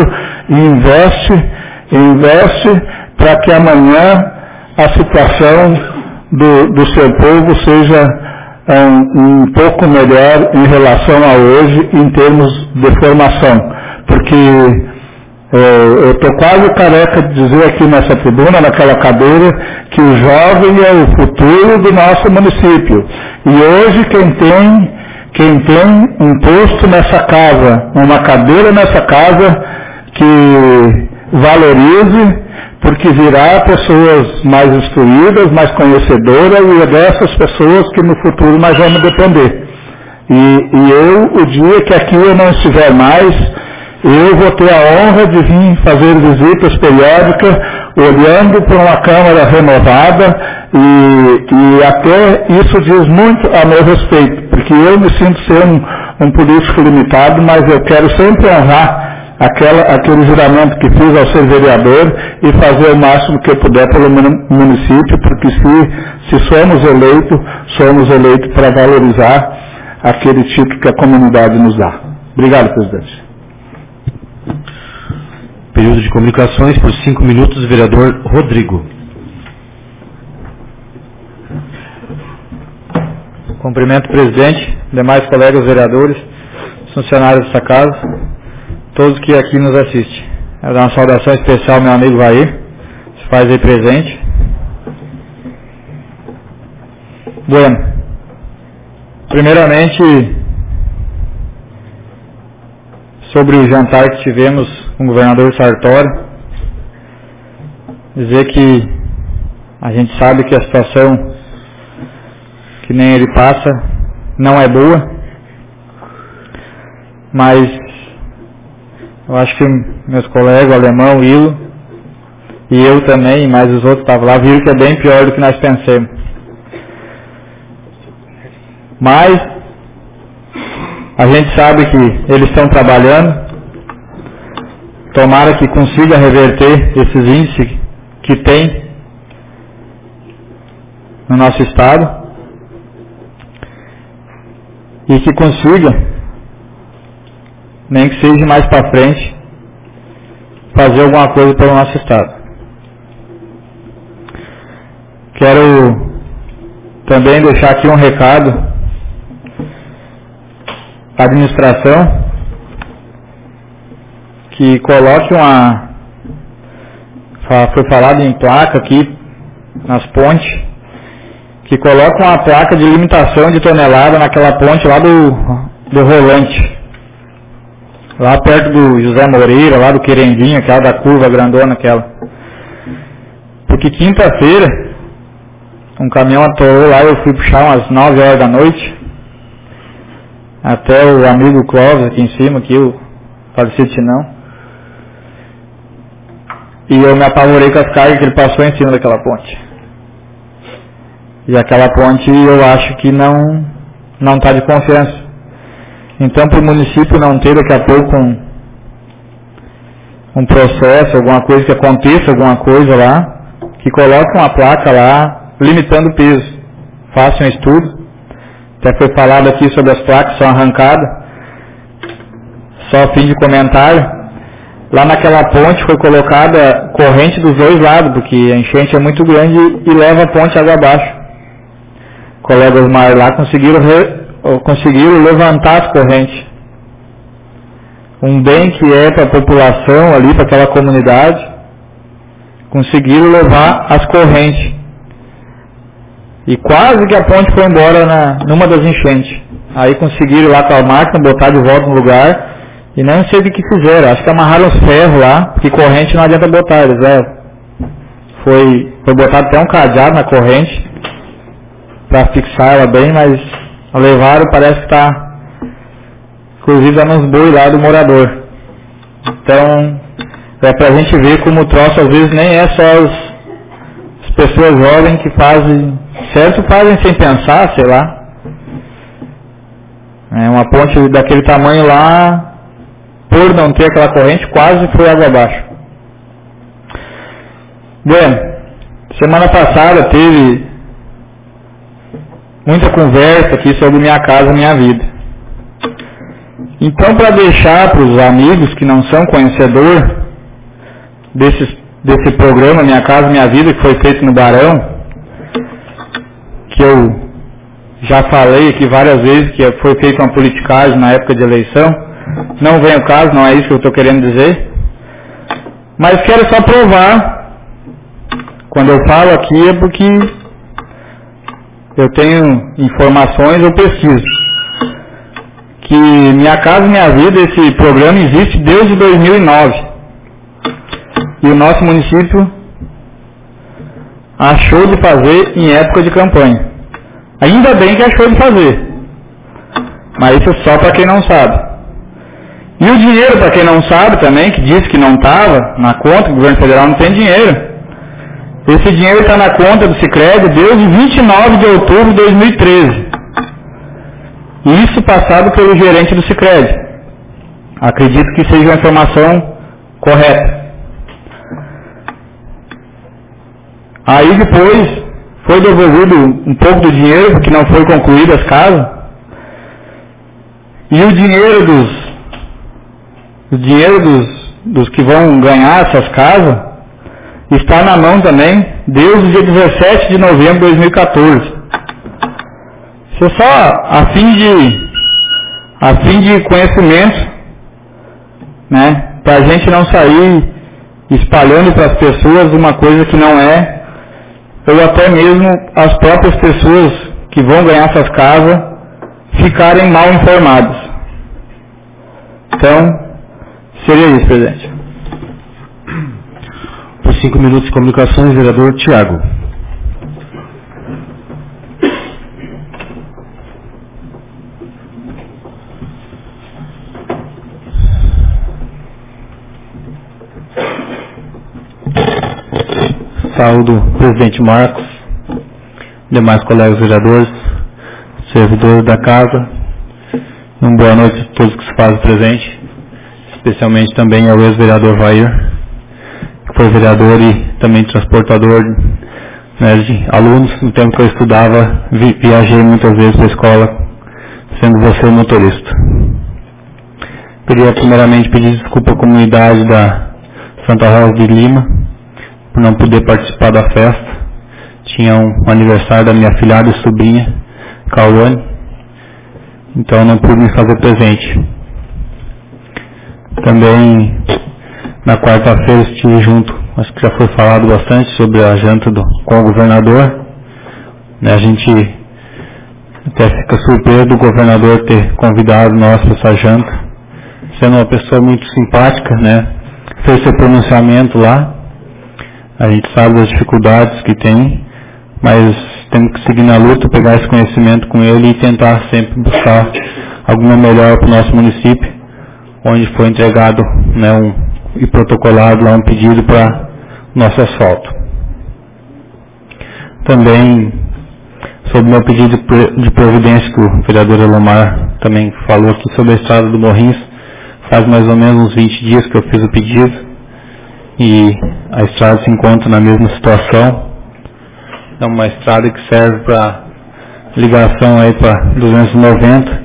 investe para que amanhã a situação do seu povo seja um pouco melhor em relação a hoje em termos de formação. Porque eu estou quase careca de dizer aqui nessa tribuna, naquela cadeira, que o jovem é o futuro do nosso município. E hoje quem tem um posto nessa casa, uma cadeira nessa casa, que valorize, porque virá pessoas mais instruídas, mais conhecedoras, e é dessas pessoas que no futuro nós vamos depender. E eu, o dia que aqui eu não estiver mais, eu vou ter a honra de vir fazer visitas periódicas, olhando para uma Câmara renovada, e até isso diz muito a meu respeito, porque eu me sinto ser um político limitado, mas eu quero sempre honrar aquele juramento que fiz ao ser vereador e fazer o máximo que eu puder pelo município, porque se somos eleitos para valorizar aquele título que a comunidade nos dá. Obrigado, presidente. Período de comunicações por 5 minutos, vereador Rodrigo. Cumprimento o presidente, demais colegas vereadores, funcionários dessa casa, todos que aqui nos assistem. Quero dar uma saudação especial ao meu amigo Vair, se faz aí presente. Bueno, primeiramente, sobre o jantar que tivemos com o governador Sartori, dizer que a gente sabe que a situação que nem ele passa não é boa, mas eu acho que meus colegas, o Alemão, o Ilo, e eu também, mas os outros estavam lá, viram que é bem pior do que nós pensamos. Mas a gente sabe que eles estão trabalhando, tomara que consiga reverter esses índices que tem no nosso estado e que consiga, nem que seja mais para frente, fazer alguma coisa pelo nosso estado. Quero também deixar aqui um recado à administração, que coloque foi falado em placa aqui nas pontes, que coloque uma placa de limitação de tonelada naquela ponte lá do Rolante, lá perto do José Moreira, lá do Querendinho, aquela da curva grandona aquela. Porque quinta-feira um caminhão atolou lá, eu fui puxar umas 9 horas da noite, até o amigo Clóvis aqui em cima, aqui, o falecido Tinão, e eu me apavorei com as cargas que ele passou em cima daquela ponte. E aquela ponte eu acho que não está de confiança. Então, para o município não ter daqui a pouco um processo, alguma coisa que aconteça, alguma coisa lá, que coloque uma placa lá limitando o peso. Faça um estudo. Até foi falado aqui sobre as placas que são arrancadas. Só a fim de comentário. Lá naquela ponte foi colocada corrente dos dois lados, porque a enchente é muito grande e leva a ponte água abaixo. Colegas mais lá conseguiram levantar as correntes. Um bem que é para a população ali, para aquela comunidade, conseguiram levar as correntes. E quase que a ponte foi embora numa das enchentes. Aí conseguiram lá com a máquina, botar de volta no lugar, e não sei o que fizeram. Acho que amarraram os ferros lá, porque corrente não adianta botar, eles foi botado até um cadeado na corrente, para fixar ela bem, mas levaram, parece que está, inclusive dando uns boi lá do morador. Então, é pra gente ver como o troço às vezes nem é só as pessoas jovens que fazem, certo, fazem sem pensar, sei lá. Uma ponte daquele tamanho lá, por não ter aquela corrente, quase foi água abaixo. Bem, semana passada teve muita conversa aqui sobre Minha Casa Minha Vida. Então, para deixar para os amigos que não são conhecedores desse programa Minha Casa Minha Vida, que foi feito no Barão, que eu já falei aqui várias vezes que foi feita uma politicagem na época de eleição, não vem ao caso, não é isso que eu estou querendo dizer, mas quero só provar, quando eu falo aqui é porque eu tenho informações ou pesquiso, que Minha Casa Minha Vida, esse programa existe desde 2009, e o nosso município achou de fazer em época de campanha. Ainda bem que achou de fazer, mas isso só para quem não sabe. E o dinheiro, para quem não sabe também, que disse que não estava na conta, que o governo federal não tem dinheiro. Esse dinheiro está na conta do Sicredi desde 29 de outubro de 2013. Isso passado pelo gerente do Sicredi. Acredito que seja uma informação correta. Aí depois foi devolvido um pouco do dinheiro, porque não foi concluída as casas. E o dinheiro dos que vão ganhar essas casas está na mão também desde o dia 17 de novembro de 2014. Isso é só a fim de conhecimento, né? Para a gente não sair espalhando para as pessoas uma coisa que não é, ou até mesmo as próprias pessoas que vão ganhar essas casas ficarem mal informadas. Então, seria isso, presidente. Por 5 minutos de comunicações, vereador Tiago. Saúdo o presidente Marcos, demais colegas vereadores, servidores da casa. Boa noite a todos que se fazem presente, especialmente também ao ex-vereador Vair, que foi vereador e também transportador, né, de alunos. No tempo que eu estudava, viajei muitas vezes para a escola, sendo você motorista. Queria primeiramente pedir desculpa à comunidade da Santa Rosa de Lima, por não poder participar da festa. Tinha um aniversário da minha filhada e sobrinha, Cauane, então não pude me fazer presente. Também na quarta-feira estive junto, acho que já foi falado bastante sobre a janta com o governador, né, a gente até fica surpreso do governador ter convidado nós para essa janta, sendo uma pessoa muito simpática, né, fez seu pronunciamento lá. A gente sabe das dificuldades que tem, mas temos que seguir na luta, pegar esse conhecimento com ele e tentar sempre buscar alguma melhora para o nosso município, onde foi entregado, né, e protocolado lá um pedido para nosso asfalto. Também, sobre o meu pedido de providência, que o vereador Elomar também falou aqui sobre a estrada do Morrinhos, faz mais ou menos uns 20 dias que eu fiz o pedido, e a estrada se encontra na mesma situação. É uma estrada que serve para ligação aí para 290,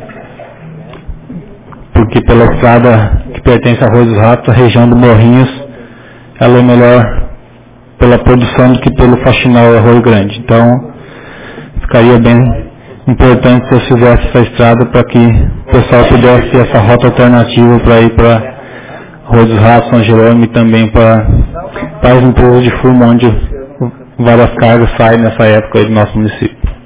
porque pela estrada que pertence a Arroio dos Ratos, a região do Morrinhos, ela é melhor pela produção do que pelo faxinal Arroio Grande. Então, ficaria bem importante se eu fizesse essa estrada para que o pessoal pudesse ter essa rota alternativa para ir para Arroio dos Ratos, São Jerônimo, e também para as empresas de fumo, onde várias cargas saem nessa época aí do nosso município.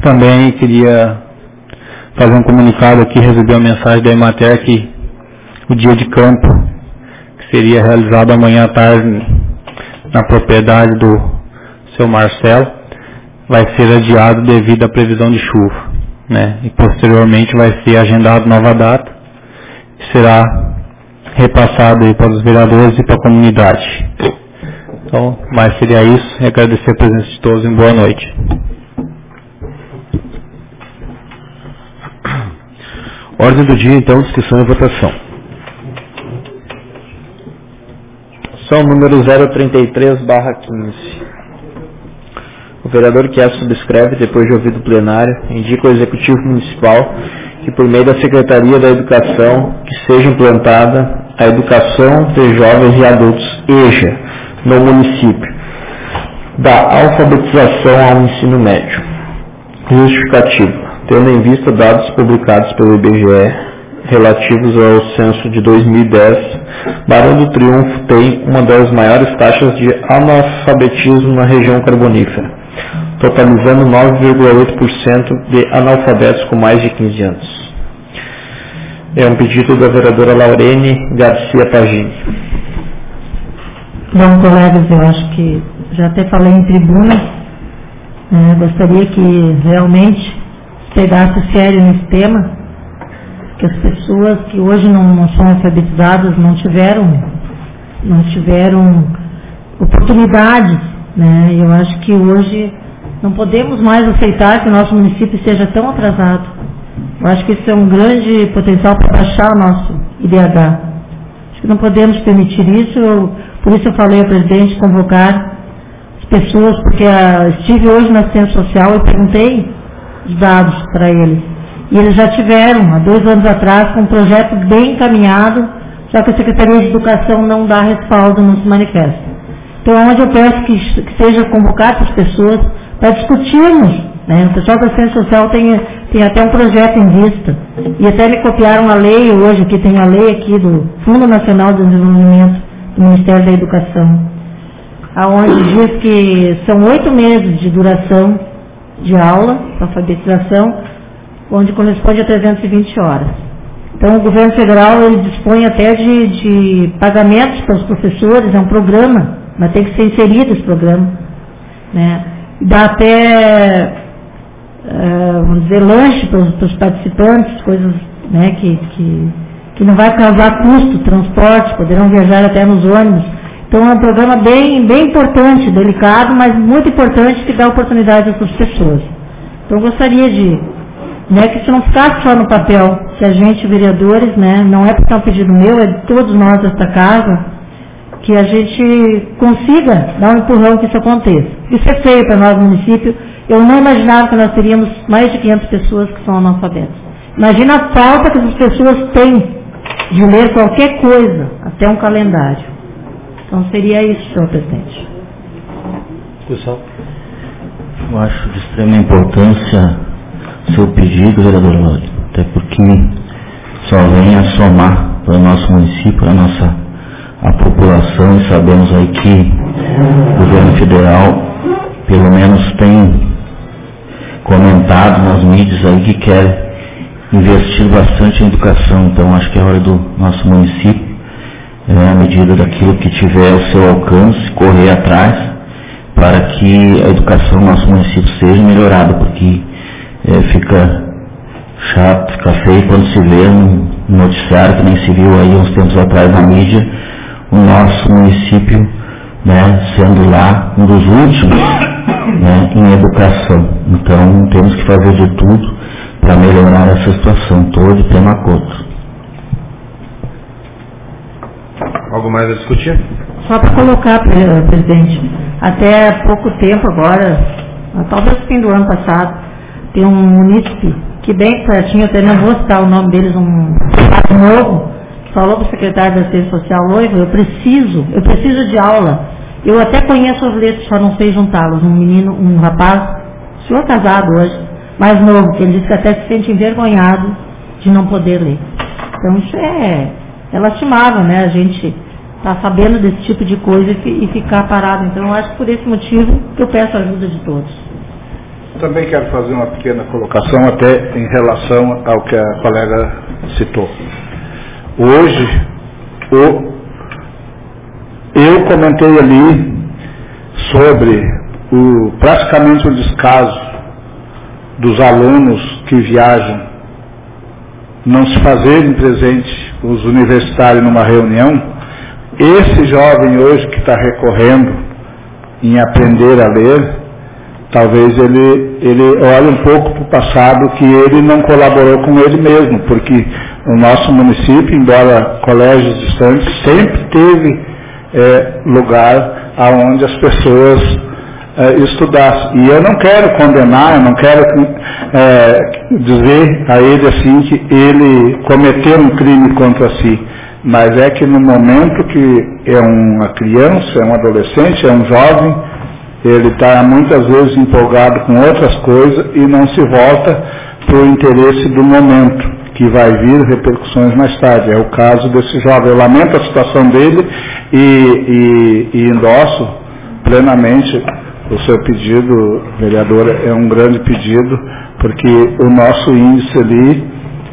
Também queria fazer um comunicado aqui, recebi uma mensagem da Emater que o dia de campo, que seria realizado amanhã à tarde na propriedade do seu Marcelo, vai ser adiado devido à previsão de chuva, né? E posteriormente vai ser agendado nova data e será repassado aí para os vereadores e para a comunidade. Então, mais seria isso, e agradecer a presença de todos e boa noite. Ordem do dia, então, discussão e votação. São número 033/15. O vereador que a subscreve, depois de ouvido o plenário, indica ao Executivo Municipal que, por meio da Secretaria da Educação, que seja implantada a Educação de Jovens e Adultos, EJA, no município, da alfabetização ao ensino médio. Justificativo. Tendo em vista dados publicados pelo IBGE relativos ao censo de 2010, Barão do Triunfo tem uma das maiores taxas de analfabetismo na região carbonífera, totalizando 9,8% de analfabetos com mais de 15 anos. É um pedido da vereadora Laurene Garcia Pagini. Bom, colegas, eu acho que já até falei em tribuna, gostaria que realmente pegasse sério nesse tema, que as pessoas que hoje não são alfabetizadas não tiveram oportunidades, né? Eu acho que hoje não podemos mais aceitar que o nosso município esteja tão atrasado. Eu acho que isso é um grande potencial para baixar o nosso IDH. Acho que não podemos permitir isso, por isso eu falei ao presidente convocar as pessoas, porque estive hoje na assistência social e perguntei os dados para eles. E eles já tiveram, há 2 anos atrás, com um projeto bem encaminhado, só que a Secretaria de Educação não dá respaldo, não se manifesta. Então, onde eu peço que seja convocado as pessoas para discutirmos, né? O pessoal da assistência social tem até um projeto em vista. E até me copiaram a lei hoje, que tem a lei aqui do Fundo Nacional de Desenvolvimento do Ministério da Educação, aonde diz que são 8 meses de duração de aula, alfabetização, onde corresponde a 320 horas. Então, o governo federal ele dispõe até de pagamentos para os professores, é um programa, mas tem que ser inserido esse programa, né? Dá até, vamos dizer, lanche para os participantes, coisas, né, que não vai causar custo, transporte, poderão viajar até nos ônibus. Então, é um programa bem importante, delicado, mas muito importante, que dá oportunidade a essas pessoas. Então, eu gostaria que isso não ficasse só no papel, que a gente, vereadores, né, não é porque é um pedido meu, é de todos nós desta casa, que a gente consiga dar um empurrão que isso aconteça. Isso é feio para nós, município. Eu não imaginava que nós teríamos mais de 500 pessoas que são analfabetas. Imagina a falta que as pessoas têm de ler qualquer coisa, até um calendário. Então seria isso, senhor presidente. Discussão. Eu acho de extrema importância seu pedido, vereador Laure, até porque só vem a somar para o nosso município, para a população, e sabemos aí que o governo federal, pelo menos, tem comentado nas mídias aí que quer investir bastante em educação. Então acho que é hora do nosso município, à medida daquilo que tiver ao seu alcance, correr atrás para que a educação do nosso município seja melhorada, porque fica chato, fica feio quando se vê um noticiário que nem se viu aí uns tempos atrás na mídia, o nosso município, né, sendo lá um dos últimos, né, em educação. Então temos que fazer de tudo para melhorar essa situação toda e ter um acordo. Algo mais a discutir? Só para colocar, presidente, até há pouco tempo agora, talvez no fim do ano passado, tem um munícipe que bem certinho, até não vou citar o nome deles, um novo, que falou para o secretário da Assistência Social, eu preciso de aula. Eu até conheço as letras, só não sei juntá-los. Um rapaz, senhor casado hoje, mais novo, que ele disse que até se sente envergonhado de não poder ler. Então isso é lastimável, né? A gente tá sabendo desse tipo de coisa e ficar parado. Então eu acho que por esse motivo que eu peço a ajuda de todos. Também quero fazer uma pequena colocação até em relação ao que a colega citou. Hoje, eu comentei ali sobre praticamente o descaso dos alunos que viajam, não se fazerem presente os universitários numa reunião. Esse jovem hoje que está recorrendo em aprender a ler, talvez ele olhe um pouco para o passado que ele não colaborou com ele mesmo, porque o nosso município, embora colégios distantes, sempre teve lugar aonde as pessoas estudassem. E eu não quero condenar, eu não quero dizer a ele assim que ele cometeu um crime contra si, mas é que no momento que é uma criança, é um adolescente, é um jovem, ele está muitas vezes empolgado com outras coisas e não se volta para o interesse do momento, que vai vir repercussões mais tarde. É o caso desse jovem. Eu lamento a situação dele e endosso plenamente o seu pedido, vereadora. É um grande pedido, porque o nosso índice ali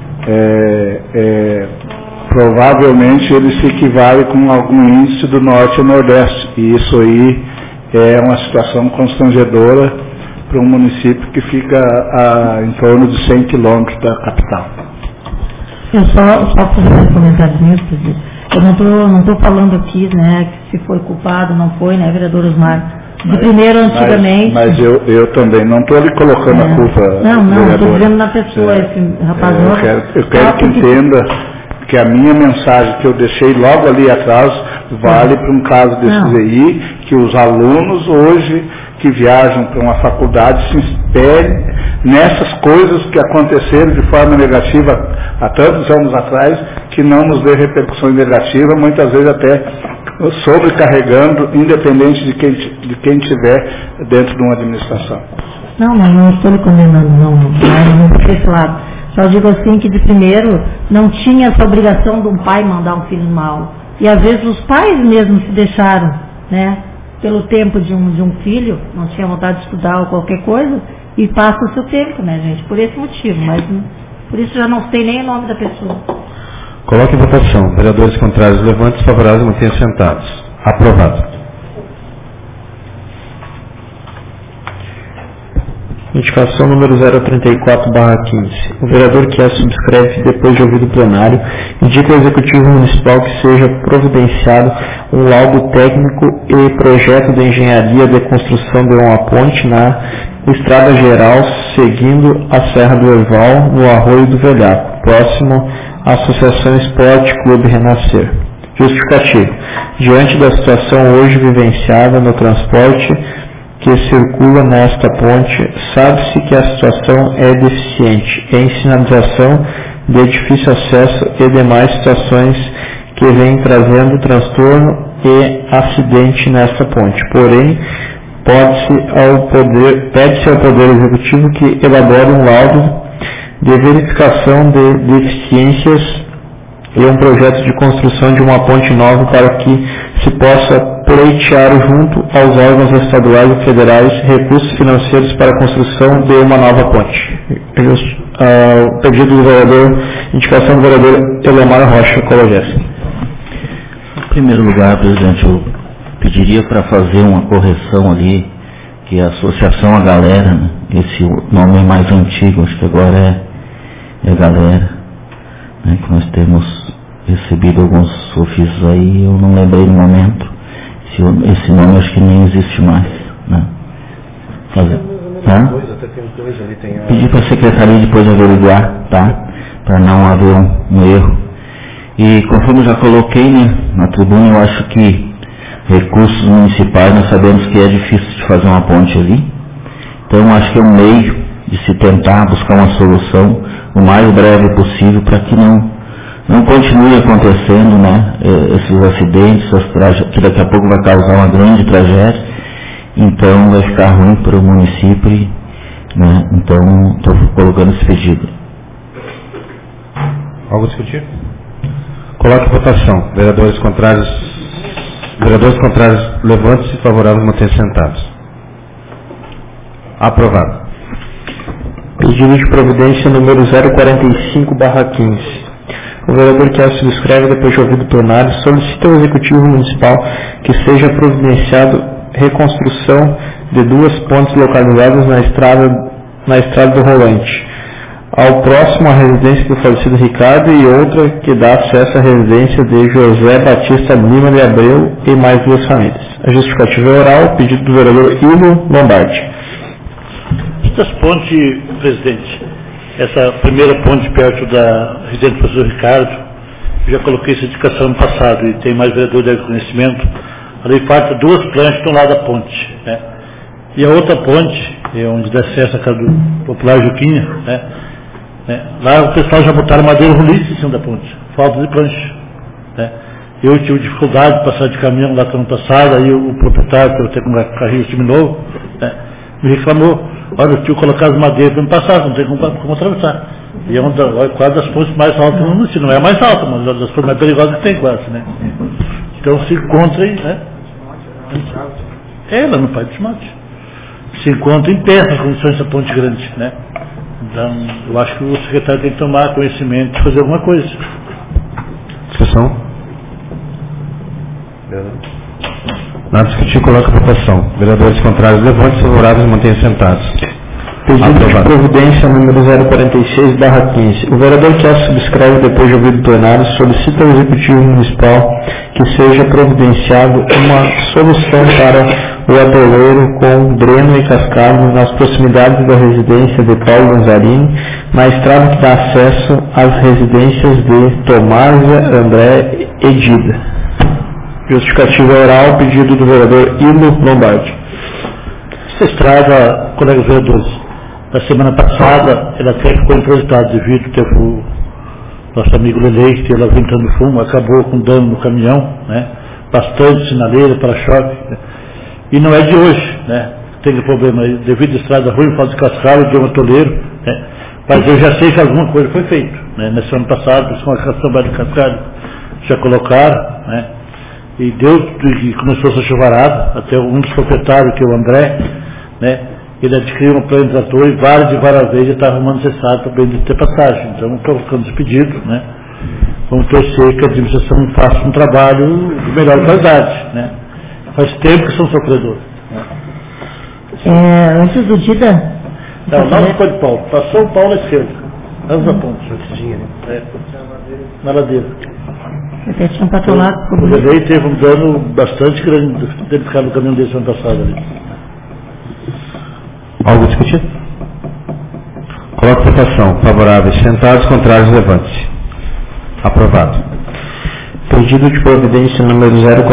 provavelmente ele se equivale com algum índice do norte e nordeste, e isso aí é uma situação constrangedora para um município que fica em torno de 100 quilômetros da capital. Eu só fazer um comentário nisso, presidente. Eu não estou falando aqui, né, que se foi culpado, não foi, né, vereador Osmar. De primeiro, antigamente... Mas eu também não estou lhe colocando a culpa, Não, estou dizendo na pessoa, esse rapaz. Eu quero que entenda que a minha mensagem que eu deixei logo ali atrás vale para um caso desses aí, que os alunos hoje que viajam para uma faculdade se inspirem nessas coisas que aconteceram de forma negativa há tantos anos atrás, que não nos dê repercussão negativa, muitas vezes até sobrecarregando, independente de quem estiver dentro de uma administração. Não estou lhe condenando, não por esse lado. Só digo assim que de primeiro não tinha essa obrigação de um pai mandar um filho numa aula. E às vezes os pais mesmo se deixaram, né, pelo tempo de um filho, não tinha vontade de estudar ou qualquer coisa, e passa o seu tempo, né, gente, por esse motivo, mas por isso já não sei nem o nome da pessoa. Coloque em votação. Vereadores contrários, levantes, favoráveis, mantenham sentados. Aprovado. Indicação número 034/15. O vereador que a subscreve, depois de ouvido o plenário, indica ao Executivo Municipal que seja providenciado um laudo técnico e projeto de engenharia de construção de uma ponte na Estrada Geral, seguindo a Serra do Erval, no Arroio do Velhaco, próximo à Associação Esporte Clube Renascer. Justificativo. Diante da situação hoje vivenciada no transporte que circula nesta ponte, sabe-se que a situação é deficiente em sinalização de difícil acesso e demais situações que vêm trazendo transtorno e acidente nesta ponte. Porém, pede-se ao Poder Executivo que elabore um laudo de verificação de deficiências e um projeto de construção de uma ponte nova para que se possa pleitear junto aos órgãos estaduais e federais recursos financeiros para a construção de uma nova ponte. O pedido do vereador, indicação do vereador Elemar Rocha Cologés. Em primeiro lugar, presidente, eu pediria para fazer uma correção ali, que a Associação A Galera, né? Esse nome é mais antigo, acho que agora é Galera, né? Que nós temos recebido alguns ofícios aí, eu não lembrei no momento. Esse nome acho que nem existe mais, né? Pedir para a secretaria depois averiguar, tá? Para não haver um erro. E conforme eu já coloquei, né, na tribuna, eu acho que recursos municipais, nós sabemos que é difícil de fazer uma ponte ali. Então eu acho que é um meio de se tentar buscar uma solução o mais breve possível para que não continue acontecendo, né, esses acidentes, que daqui a pouco vai causar uma grande tragédia, então vai ficar ruim para o município, né, então estou colocando esse pedido. Algo a discutir? Coloque em votação. Vereadores contrários, levantes-se, favoráveis, mantenham sentados. Aprovado. Pedido de providência número 045/15. O vereador que a subscreve, depois de ouvido o plenário, solicita ao Executivo Municipal que seja providenciado reconstrução de 2 pontes localizadas na estrada do Rolante, ao próximo à residência do falecido Ricardo, e outra que dá acesso à residência de José Batista Lima de Abreu e mais 2 famílias. A justificativa é oral, pedido do vereador Ilo Lombardi. Estas pontes, presidente, essa primeira ponte perto da residência do professor Ricardo, eu já coloquei essa indicação no passado, e tem mais vereador de conhecimento. Ali falta 2 planchas do lado da ponte, né? E a outra ponte, onde dá acesso à casa do popular Juquinha, né? Lá o pessoal já botaram madeira roliça em cima da ponte, falta de plancha, né? Eu tive dificuldade de passar de caminhão lá no ano passado, aí o proprietário, que eu tenho um carrinho seminovo, né, me reclamou: olha, eu tive que colocar as madeiras para me passar, não tem como atravessar. E é uma quase das pontes mais altas do mundo, não é a mais alta, mas uma das pontes mais perigosas que tem quase, né? Então se encontra aí, né? Ela não faz desmonte. Se encontra em pé essas condições dessa ponte grande, né? Então, eu acho que o secretário tem que tomar conhecimento de fazer alguma coisa. Discussão? Nada discutir, coloca a votação. Vereadores contrários, levantes, favoráveis, mantenham sentados. Pedido de providência número 046/15. O vereador que a subscreve, depois de ouvido o plenário, solicita ao Executivo Municipal que seja providenciado uma solução para o atoleiro com dreno e cascalho nas proximidades da residência de Paulo Gonzarini, na estrada que dá acesso às residências de Tomásia, André e Dida. Justificativa oral, pedido do vereador Ilo Lombardi. Essa estrada, colegas vereadores, na semana passada, ela até ficou introjetada devido teve o nosso amigo Lelei, que ela ventando fumo, acabou com dano no caminhão, né? Bastante sinaleira, para-choque, né? E não é de hoje, né? Tem problema aí, devido à estrada ruim, falta de cascalho, de um atoleiro, né? Mas eu já sei que alguma coisa foi feita, né? Nesse ano passado, com a caçamba de cascalho, já colocaram, né? E começou essa chuvarada, até um dos proprietários, que é o André, né? Ele adquiriu um plano de trator e várias vezes está arrumando necessário para bem de ter passagem. Então, estou ficando despedido, né? Vamos torcer que a administração faça um trabalho de melhor qualidade, né? Faz tempo que são sofredores. Né? Antes do Dida? Não ficou de Paulo. Passou o Paulo à esquerda. Antes da ponte. Na ladeira. Até tinha um patronato. O Lelei teve um dano bastante grande de ficar no caminhão desse ano passado ali. Algo discutido? Coloque a votação. Favoráveis, sentados, contrários, levante-se. Aprovado. Pedido de providência número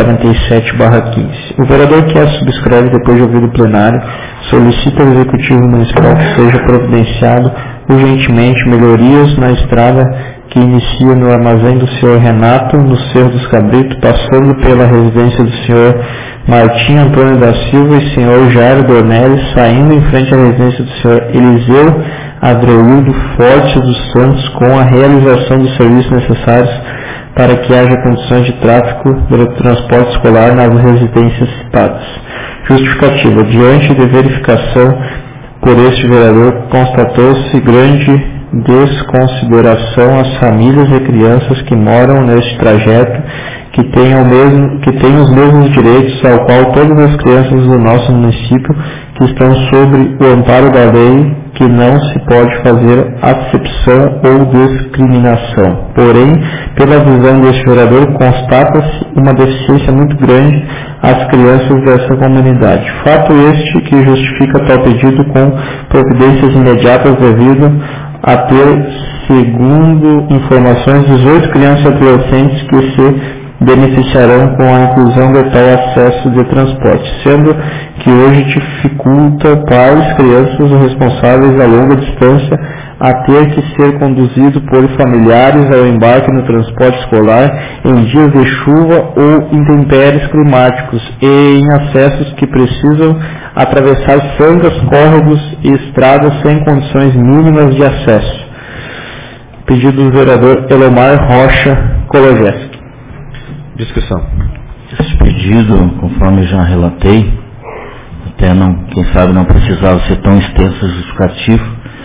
047/15. O vereador que a subscreve, depois de ouvido o plenário, solicita ao Executivo Municipal que seja providenciado urgentemente melhorias na estrada que inicia no armazém do Sr. Renato, no Cerro dos Cabritos, passando pela residência do Sr. Martim Antônio da Silva e Sr. Jairo Dornelles, saindo em frente à residência do Sr. Eliseu Adreildo Forte dos Santos, com a realização dos serviços necessários para que haja condições de tráfego do transporte escolar nas residências citadas. Justificativa. Diante de verificação por este vereador, constatou-se grande desconsideração às famílias e crianças que moram neste trajeto, que têm os mesmos direitos ao qual todas as crianças do nosso município, que estão sob o amparo da lei, que não se pode fazer acepção ou discriminação. Porém, pela visão deste vereador, constata-se uma deficiência muito grande às crianças dessa comunidade. Fato este que justifica tal pedido com providências imediatas devido a ter, segundo informações, 18 crianças e adolescentes que se beneficiarão com a inclusão de tal acesso de transporte, sendo que hoje dificulta pais, crianças ou responsáveis a longa distância a ter que ser conduzido por familiares ao embarque no transporte escolar em dias de chuva ou intempéries climáticos e em acessos que precisam atravessar sangas, córregos e estradas sem condições mínimas de acesso. Pedido do vereador Elomar Rocha Kologeski. Discussão. Esse pedido, conforme já relatei, até não, quem sabe não precisava ser tão extenso e justificativo,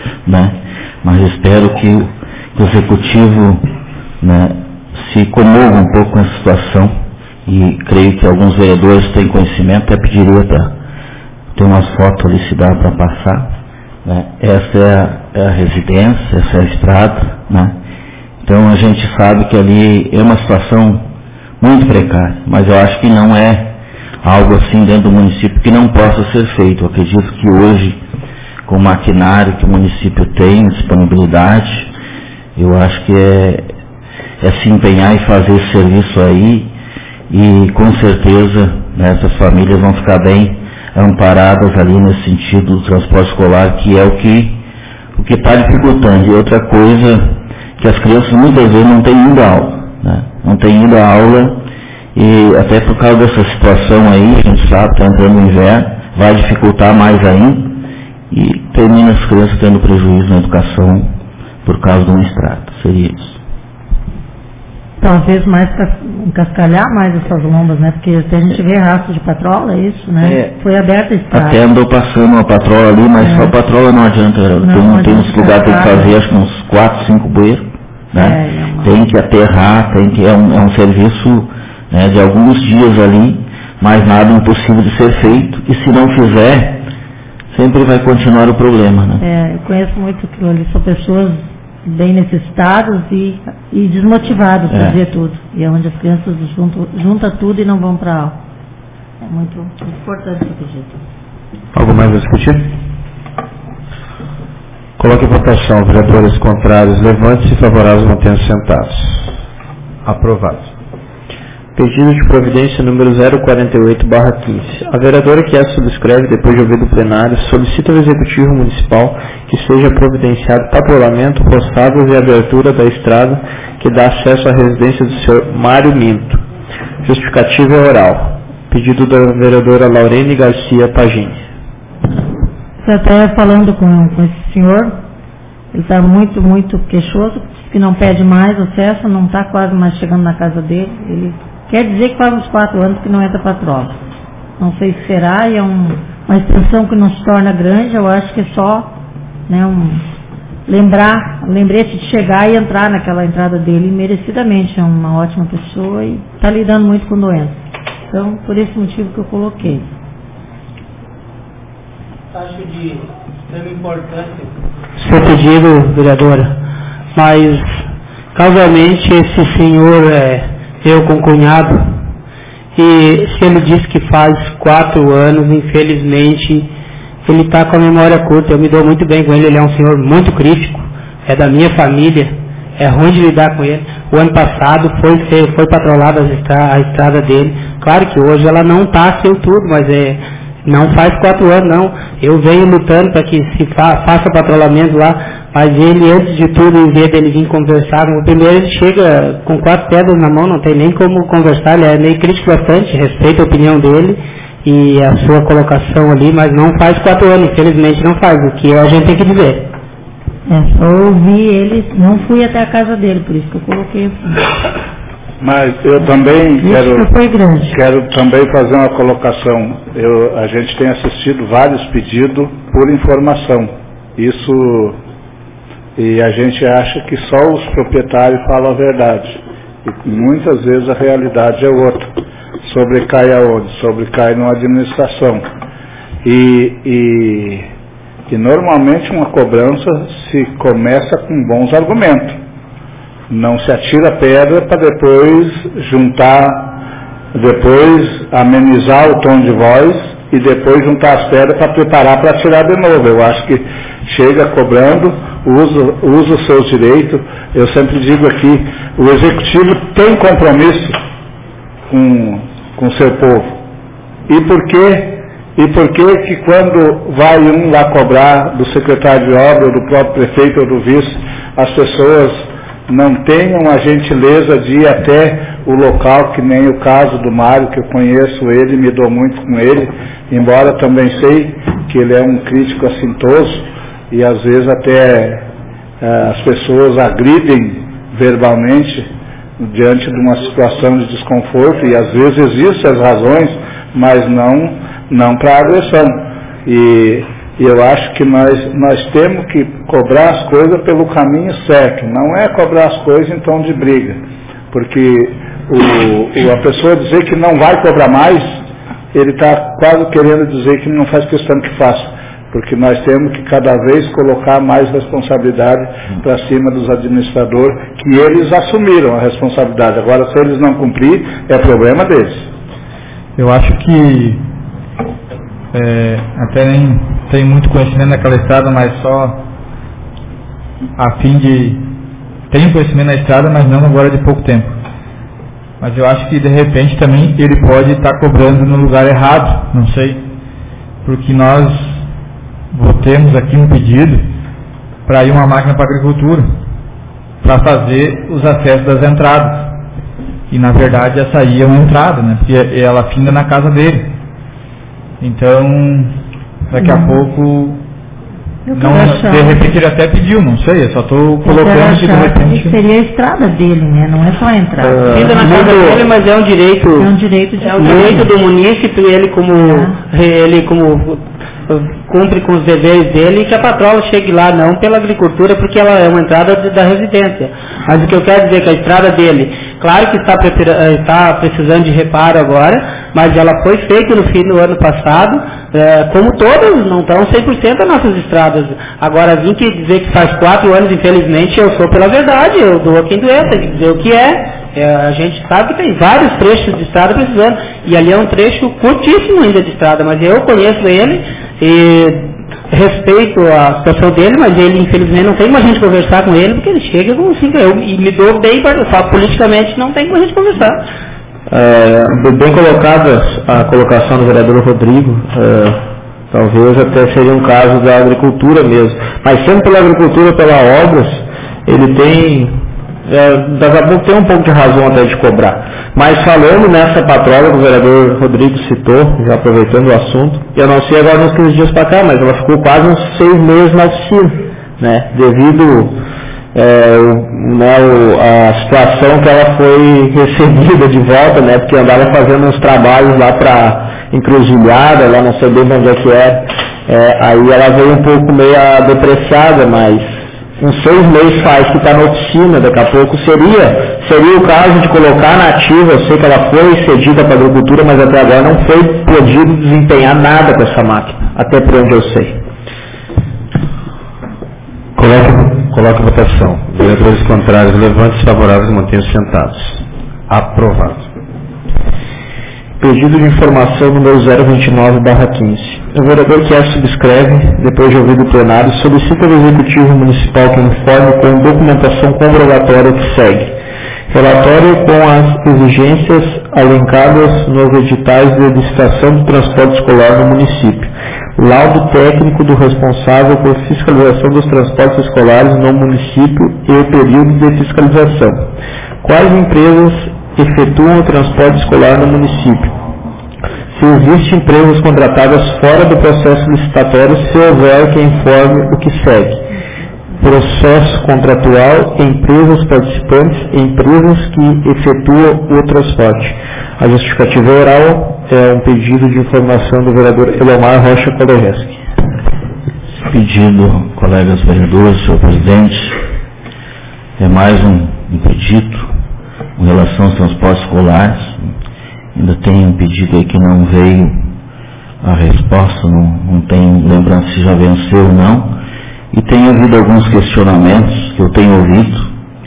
né? Mas espero que o Executivo, né, se comova um pouco com essa situação, e creio que alguns vereadores têm conhecimento, até pediria para ter umas fotos ali se dá para passar, né? Essa é a residência, essa é a estrada, né? Então a gente sabe que ali é uma situação muito precária, mas eu acho que não é algo assim dentro do município que não possa ser feito. Eu acredito que hoje, com o maquinário que o município tem, disponibilidade, eu acho que é se empenhar e fazer esse serviço aí, e com certeza, né, essas famílias vão ficar bem amparadas ali nesse sentido do transporte escolar, que é o que está dificultando. E outra coisa, que as crianças muitas vezes não têm ido à aula, né? Não têm ido à aula, e até por causa dessa situação aí, a gente sabe, está entrando no inverno, vai dificultar mais ainda, e termina as crianças tendo prejuízo na educação por causa de uma estrada. Seria isso. Talvez mais para encascalhar mais essas lombas, né? Porque até a gente vê rastro de patrola, é isso, né? Foi aberta a estrada. Até andou passando uma patrola ali, mas só patrola não adianta. Tem uns lugares que tem que fazer, acho que uns 4, 5 bueiros, né? Tem que aterrar, é um serviço, né, de alguns dias ali, mas nada impossível de ser feito, e se não fizer, sempre vai continuar o problema, né? Eu conheço muito aquilo ali, são pessoas bem necessitados e desmotivados para fazer tudo. E é onde as crianças juntam tudo e não vão para a aula. É muito importante esse projeto. Algo mais a discutir? Coloque em votação. Vereadores contrários, levante-se. Favoráveis, mantenham-se sentados. Aprovado. Pedido de providência número 048/15. A vereadora que essa subscreve, depois de ouvido o plenário, solicita ao Executivo Municipal que seja providenciado patrulhamento, roçadas e abertura da estrada que dá acesso à residência do Sr. Mário Minto. Justificativa é oral. Pedido da vereadora Laurene Garcia Pagini. Você até falando com esse senhor, ele está muito, muito queixoso, que não pede mais acesso, não está quase mais chegando na casa dele. Ele quer dizer que faz uns 4 anos que não entra patrola. Não sei se será, e é uma extensão que não se torna grande, eu acho que é só, né, lembrete de chegar e entrar naquela entrada dele merecidamente. É uma ótima pessoa e está lidando muito com doença. Então, por esse motivo que eu coloquei. Acho de extrema importância. Seu pedido, vereadora, mas casualmente esse senhor eu com o cunhado, e se ele disse que faz 4 anos, infelizmente ele está com a memória curta. Eu me dou muito bem com ele é um senhor muito crítico, é da minha família, é ruim de lidar com ele. O ano passado foi patrolada a estrada dele. Claro que hoje ela não está aquilo tudo, mas não faz 4 anos não. Eu venho lutando para que se faça patrulhamento lá, mas ele, antes de tudo, em vez dele vir conversar, primeiro ele chega com 4 pedras na mão, não tem nem como conversar, ele é meio crítico bastante, respeito a opinião dele e a sua colocação ali, mas não faz 4 anos, infelizmente não faz, o que a gente tem que dizer. Só ouvi ele, não fui até a casa dele, por isso que eu coloquei assim. Mas eu também quero também fazer uma colocação. A gente tem assistido vários pedidos por informação. Isso, e a gente acha que só os proprietários falam a verdade. E muitas vezes a realidade é outra. Sobrecai aonde? Sobrecai na administração. E normalmente uma cobrança se começa com bons argumentos. Não se atira pedra para depois depois amenizar o tom de voz e depois juntar as pedras para preparar para atirar de novo. Eu acho que chega cobrando, usa os seus direitos. Eu sempre digo aqui, o Executivo tem compromisso com o seu povo. E por que que quando vai um lá cobrar do secretário de obra, ou do próprio prefeito ou do vice, as pessoas não tenham a gentileza de ir até o local, que nem o caso do Mário, que eu conheço ele, me dou muito com ele, embora também sei que ele é um crítico assintoso, e às vezes até as pessoas agridem verbalmente diante de uma situação de desconforto, e às vezes existem as razões, mas não para agressão. E E eu acho que nós temos que cobrar as coisas pelo caminho certo, não é cobrar as coisas em tom de briga, porque a pessoa dizer que não vai cobrar mais, ele está quase querendo dizer que não faz questão que faça, porque nós temos que cada vez colocar mais responsabilidade para cima dos administradores, que eles assumiram a responsabilidade. Agora, se eles não cumprir, é problema deles. Eu acho que até nem tenho muito conhecimento daquela estrada, mas só a fim de... Tenho conhecimento na estrada, mas não agora de pouco tempo. Mas eu acho que de repente também ele pode estar cobrando no lugar errado, não sei. Porque nós temos aqui um pedido para ir uma máquina para a agricultura, para fazer os acessos das entradas. E na verdade essa aí é uma entrada, né? Porque ela finda na casa dele. Então, daqui a pouco, de repente ele até pediu, não sei, eu só estou colocando que de repente... Seria a estrada dele, né? Não é só a entrada. Finda na casa dele, mas é um direito. É um direito do munícipe, ele como cumpre com os deveres dele, e que a patroa chegue lá, não pela agricultura, porque ela é uma entrada da residência. Mas o que eu quero dizer é que a estrada dele, claro que está precisando de reparo agora, mas ela foi feita no fim do ano passado, como todas, não estão 100% as nossas estradas. Agora, vim que dizer que faz 4 anos, infelizmente, eu sou pela verdade, eu dou a quem doer, tem que dizer o que é. A gente sabe que tem vários trechos de estrada precisando, e ali é um trecho curtíssimo ainda de estrada, mas eu conheço ele e respeito a situação dele, mas ele infelizmente não tem como a gente conversar com ele, porque ele chega com 5 e me dou bem, politicamente não tem como a gente conversar. Bem colocada a colocação do vereador Rodrigo, talvez até seria um caso da agricultura mesmo, mas sendo pela agricultura, pela obras, ele tem... daqui a pouco tem um pouco de razão até de cobrar. Mas falando nessa patroa que o vereador Rodrigo citou, já aproveitando o assunto, eu não sei agora nos 15 dias para cá, mas ela ficou quase uns 6 meses na oficina, né? Devido a situação que ela foi recebida de volta, né? Porque andava fazendo uns trabalhos lá para Encruzilhada, lá não sei bem onde é que é. Aí ela veio um pouco meio depreciada, mas uns 6 meses faz que está na oficina, daqui a pouco seria o caso de colocar na ativa. Eu sei que ela foi cedida para a agricultura, mas até agora não foi podido desempenhar nada com essa máquina, até por onde eu sei. Coloque a votação. Vereadores contrários, levantes, favoráveis, mantenham-se sentados. Aprovado. Pedido de informação número 029/15. O vereador que subscreve, depois de ouvido o plenário, solicita ao Executivo Municipal que informe com documentação comprobatória que segue. Relatório com as exigências alencadas nos editais de licitação do transporte escolar no município. Laudo técnico do responsável por fiscalização dos transportes escolares no município e o período de fiscalização. Quais empresas efetuam o transporte escolar no município? Se existem empresas contratadas fora do processo licitatório, se houver, que informe o que segue. Processo contratual, empresas participantes, empresas que efetuam o transporte. A justificativa oral é um pedido de informação do vereador Elomar Rocha Kolejeski. Pedido, colegas vereadores, senhor presidente, é mais um pedido com relação aos transportes escolares. Ainda tem um pedido aí que não veio a resposta, não tenho lembrança se já venceu ou não. E tem havido alguns questionamentos que eu tenho ouvido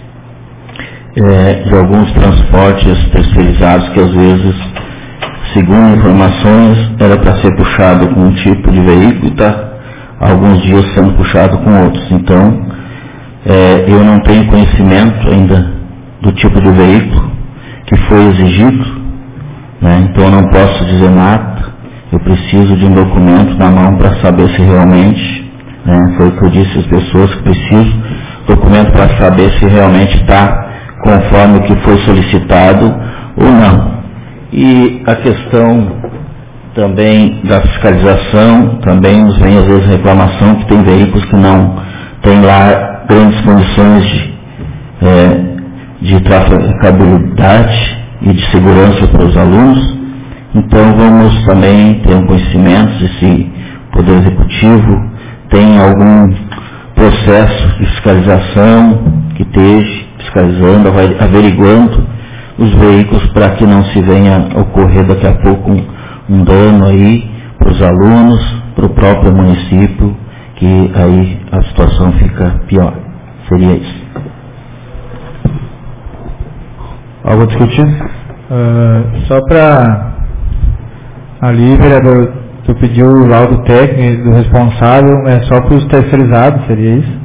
de alguns transportes terceirizados que às vezes, segundo informações, era para ser puxado com um tipo de veículo e está há alguns dias sendo puxado com outros. Então, eu não tenho conhecimento ainda do tipo de veículo que foi exigido, né? Então eu não posso dizer nada. Eu preciso de um documento na mão para saber se realmente, foi o que eu disse às pessoas, que preciso documento para saber se realmente está conforme o que foi solicitado ou não. E a questão também da fiscalização, também nos vem às vezes reclamação que tem veículos que não têm lá grandes condições de trafegabilidade e de segurança para os alunos. Então vamos também ter um conhecimento de se Poder Executivo tem algum processo de fiscalização que esteja fiscalizando, averiguando os veículos para que não se venha a ocorrer daqui a pouco um dano aí para os alunos, para o próprio município, que aí a situação fica pior. Seria isso. Algo a discutir? Só para ali, vereador, tu pediu o laudo técnico do responsável, é só para os terceirizados, seria isso?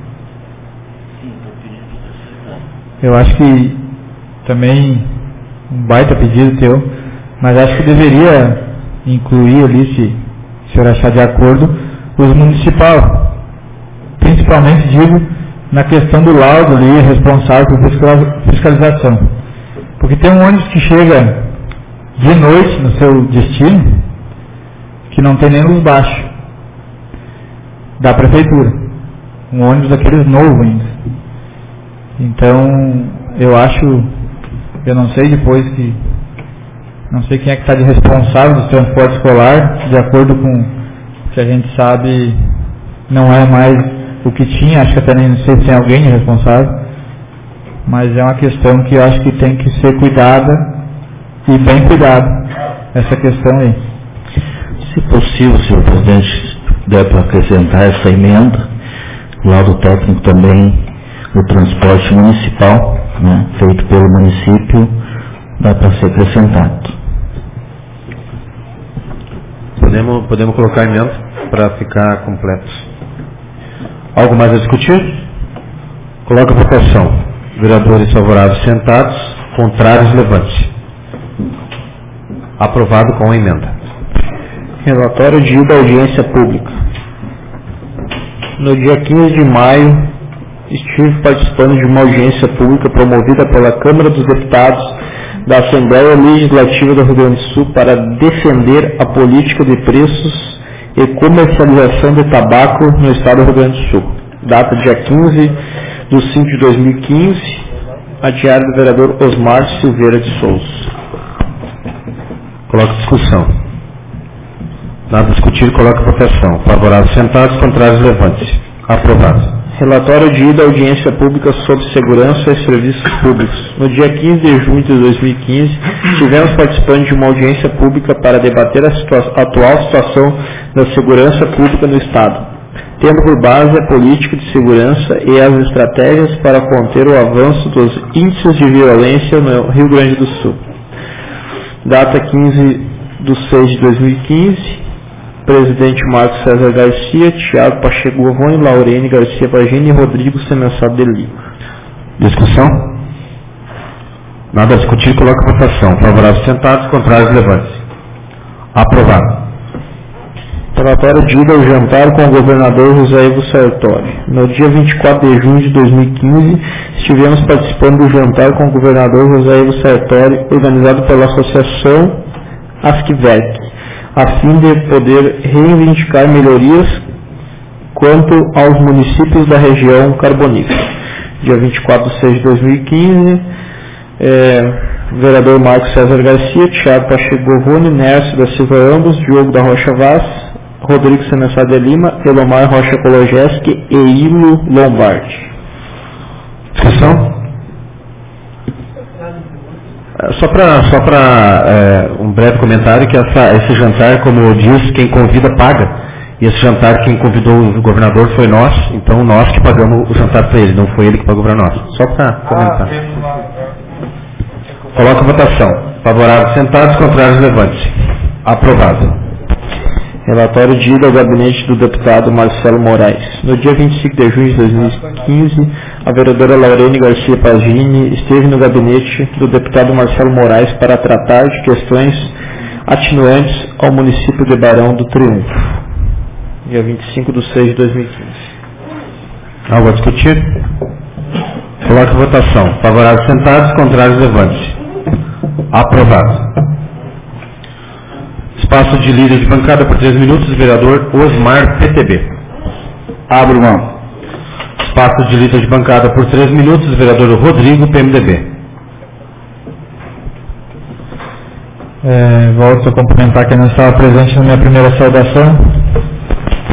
Eu acho que também um baita pedido teu, mas acho que deveria incluir ali, se o senhor achar de acordo, os municipal. Principalmente, digo, na questão do laudo ali, responsável por fiscalização. Porque tem um ônibus que chega de noite no seu destino, que não tem nem luz baixa, da prefeitura. Um ônibus daqueles novo ainda. Então, eu acho, eu não sei depois que, não sei quem é que está de responsável do transporte escolar, de acordo com o que a gente sabe, não é mais o que tinha, acho que até nem não sei se tem alguém responsável, mas é uma questão que eu acho que tem que ser cuidada e bem cuidada, essa questão aí. Se possível, senhor presidente, der para acrescentar essa emenda, laudo técnico também do transporte municipal, né, feito pelo município, dá para ser acrescentado. Podemos colocar emenda para ficar completo. Algo mais a discutir? Coloca a votação. Vereadores favoráveis sentados, contrários levante. Aprovado com a emenda. Relatório de ida à audiência pública. No dia 15 de maio, estive participando de uma audiência pública promovida pela Câmara dos Deputados da Assembleia Legislativa do Rio Grande do Sul para defender a política de preços e comercialização de tabaco no estado do Rio Grande do Sul. Data dia 15 de 5 de 2015, a diária do vereador Osmar Silveira de Souza. Coloca discussão. Nada a discutir, coloca votação. Favoráveis sentados, contrários levante. Aprovado. Relatório de ida à audiência pública sobre segurança e serviços públicos. No dia 15 de junho de 2015, estivemos participando de uma audiência pública para debater a atual situação da segurança pública no Estado, tendo por base a política de segurança e as estratégias para conter o avanço dos índices de violência no Rio Grande do Sul. Data 15 de 6 de 2015. Presidente Marcos César Garcia, Tiago Pacheco Govone, Laurene Garcia Bagini e Rodrigo Semensado de Lima. Discussão? Nada a discutir, coloca a votação. Favoráveis sentados, contrários levante. Aprovado. Relatório de ida ao jantar com o governador José Ivo Sartori. No dia 24 de junho de 2015, estivemos participando do jantar com o governador José Ivo Sartori, organizado pela Associação Asquivec, a fim de poder reivindicar melhorias quanto aos municípios da região carbonífera. Dia 24 de 6 de 2015, vereador Marcos César Garcia, Tiago Pacheco Govone, Nércio da Silva ambos, Diogo da Rocha Vaz, Rodrigo Semensado de Lima, Elomar Rocha Kologeski e Ilo Lombardi. Discussão? Só para um breve comentário, que esse jantar, como eu disse, quem convida paga. E esse jantar, quem convidou o governador foi nós, então nós que pagamos o jantar para ele, não foi ele que pagou para nós. Só para comentar. Coloca a votação. Favoráveis sentados, contrários levante. Aprovado. Relatório de ida ao gabinete do deputado Marcelo Moraes. No dia 25 de junho de 2015, a vereadora Laurene Garcia Pagini esteve no gabinete do deputado Marcelo Moraes para tratar de questões atenuantes ao município de Barão do Triunfo. Dia 25 de 6 de 2015. Algo a discutir? Coloque a votação. Favoráveis sentados, contrários levante. Aprovado. Espaço de líder de bancada por 3 minutos, vereador Osmar, PTB. Abro mão. Espaço de líder de bancada por 3 minutos, vereador Rodrigo, PMDB. Volto a cumprimentar quem não estava presente na minha primeira saudação.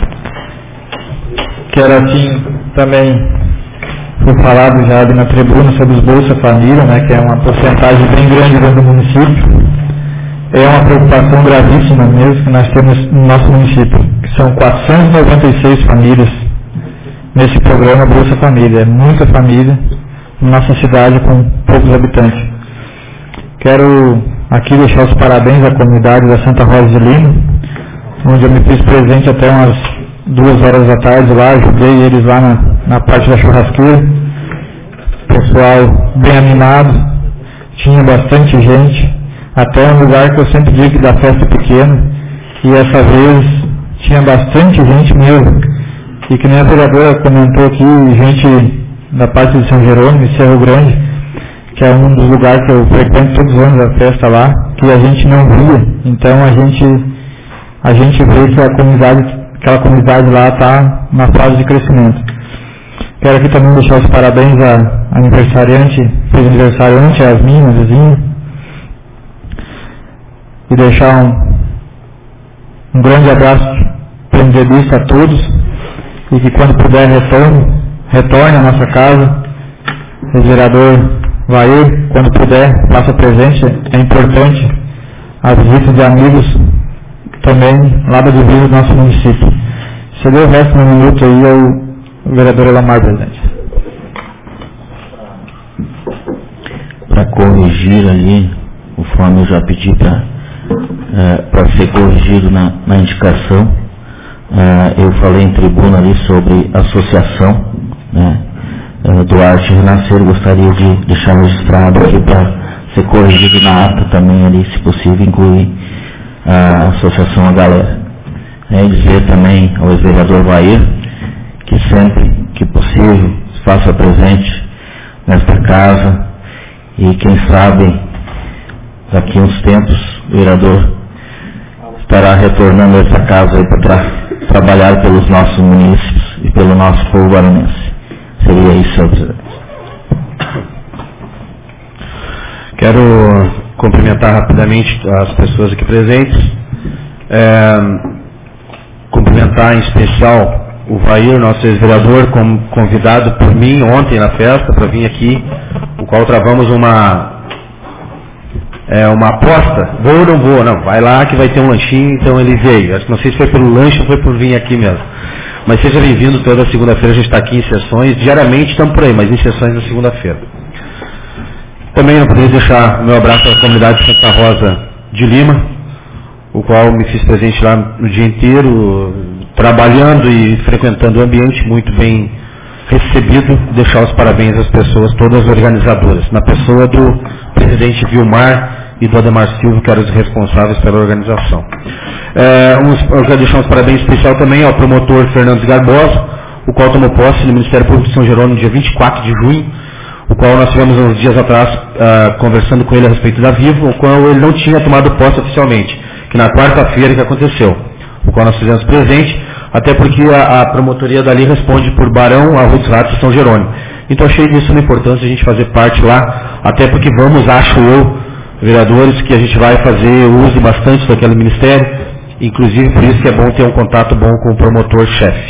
Quero assim também, foi falado já ali na tribuna sobre os Bolsa Família, né, que é uma porcentagem bem grande dentro do município. É uma preocupação gravíssima mesmo que nós temos no nosso município, que são 496 famílias nesse programa Bolsa Família. É muita família na nossa cidade com poucos habitantes. Quero aqui deixar os parabéns à comunidade da Santa Rosa de Lima, onde eu me fiz presente até umas 2 horas da tarde lá, ajudei eles lá na parte da churrasqueira. Pessoal bem animado, tinha bastante gente, até um lugar que eu sempre digo que da festa pequena, e essa vez tinha bastante gente mesmo, e que nem a vereadora comentou aqui, gente da parte de São Jerônimo e Cerro Grande, que é um dos lugares que eu frequento todos os anos a festa lá, que a gente não via. Então a gente vê que aquela comunidade lá está na fase de crescimento. Quero aqui também deixar os parabéns à aniversariante, fez aniversário ontem, a Yasmin, a vizinha, e deixar um grande abraço empreendedorista a todos, e que quando puder retorne à nossa casa. O vereador Vair, quando puder, faça presente. É importante a visita de amigos também lá da divisa do nosso município. Se der o resto no minuto aí ao vereador Elamar, presidente. Para corrigir ali, conforme eu já pedi para ser corrigido na indicação, eu falei em tribuna ali sobre associação, né, do Arte Renascer. Gostaria de deixar registrado aqui para ser corrigido na ata também ali, se possível, incluir a associação A Galera. Dizer também ao ex-vereador Vair que sempre que possível faça presente nesta casa, e quem sabe daqui a uns tempos o vereador estará retornando a essa casa aí para trabalhar pelos nossos munícipes e pelo nosso povo guaranense. Seria isso, senhor presidente. Quero cumprimentar rapidamente as pessoas aqui presentes. Cumprimentar em especial o Vair, nosso ex-vereador, como convidado por mim ontem na festa para vir aqui, o qual travamos uma aposta. Vou ou não vou? Não, vai lá que vai ter um lanchinho. Então ele veio. Acho que não sei se foi pelo lanche ou foi por vir aqui mesmo. Mas seja bem-vindo. Toda segunda-feira a gente está aqui em sessões. Diariamente estamos por aí, mas em sessões na segunda-feira. Também não poderia deixar meu abraço à comunidade de Santa Rosa de Lima, o qual me fiz presente lá no dia inteiro, trabalhando e frequentando o ambiente, muito bem recebido. Deixar os parabéns às pessoas, todas as organizadoras, na pessoa do presidente Vilmar e do Ademar Silva, que eram os responsáveis pela organização. Eu quero deixar uns parabéns especial também ao promotor Fernandes Garbosa, o qual tomou posse no Ministério Público de São Jerônimo no dia 24 de junho, o qual nós tivemos uns dias atrás conversando com ele a respeito da Vivo, o qual ele não tinha tomado posse oficialmente, que na quarta-feira que aconteceu, o qual nós fizemos presente, até porque a promotoria dali responde por Barão, Arroios Ratos e São Jerônimo. Então achei disso uma importância a gente fazer parte lá, até porque vamos, acho eu, vereadores, que a gente vai fazer uso bastante daquele ministério, inclusive por isso que é bom ter um contato bom com o promotor-chefe.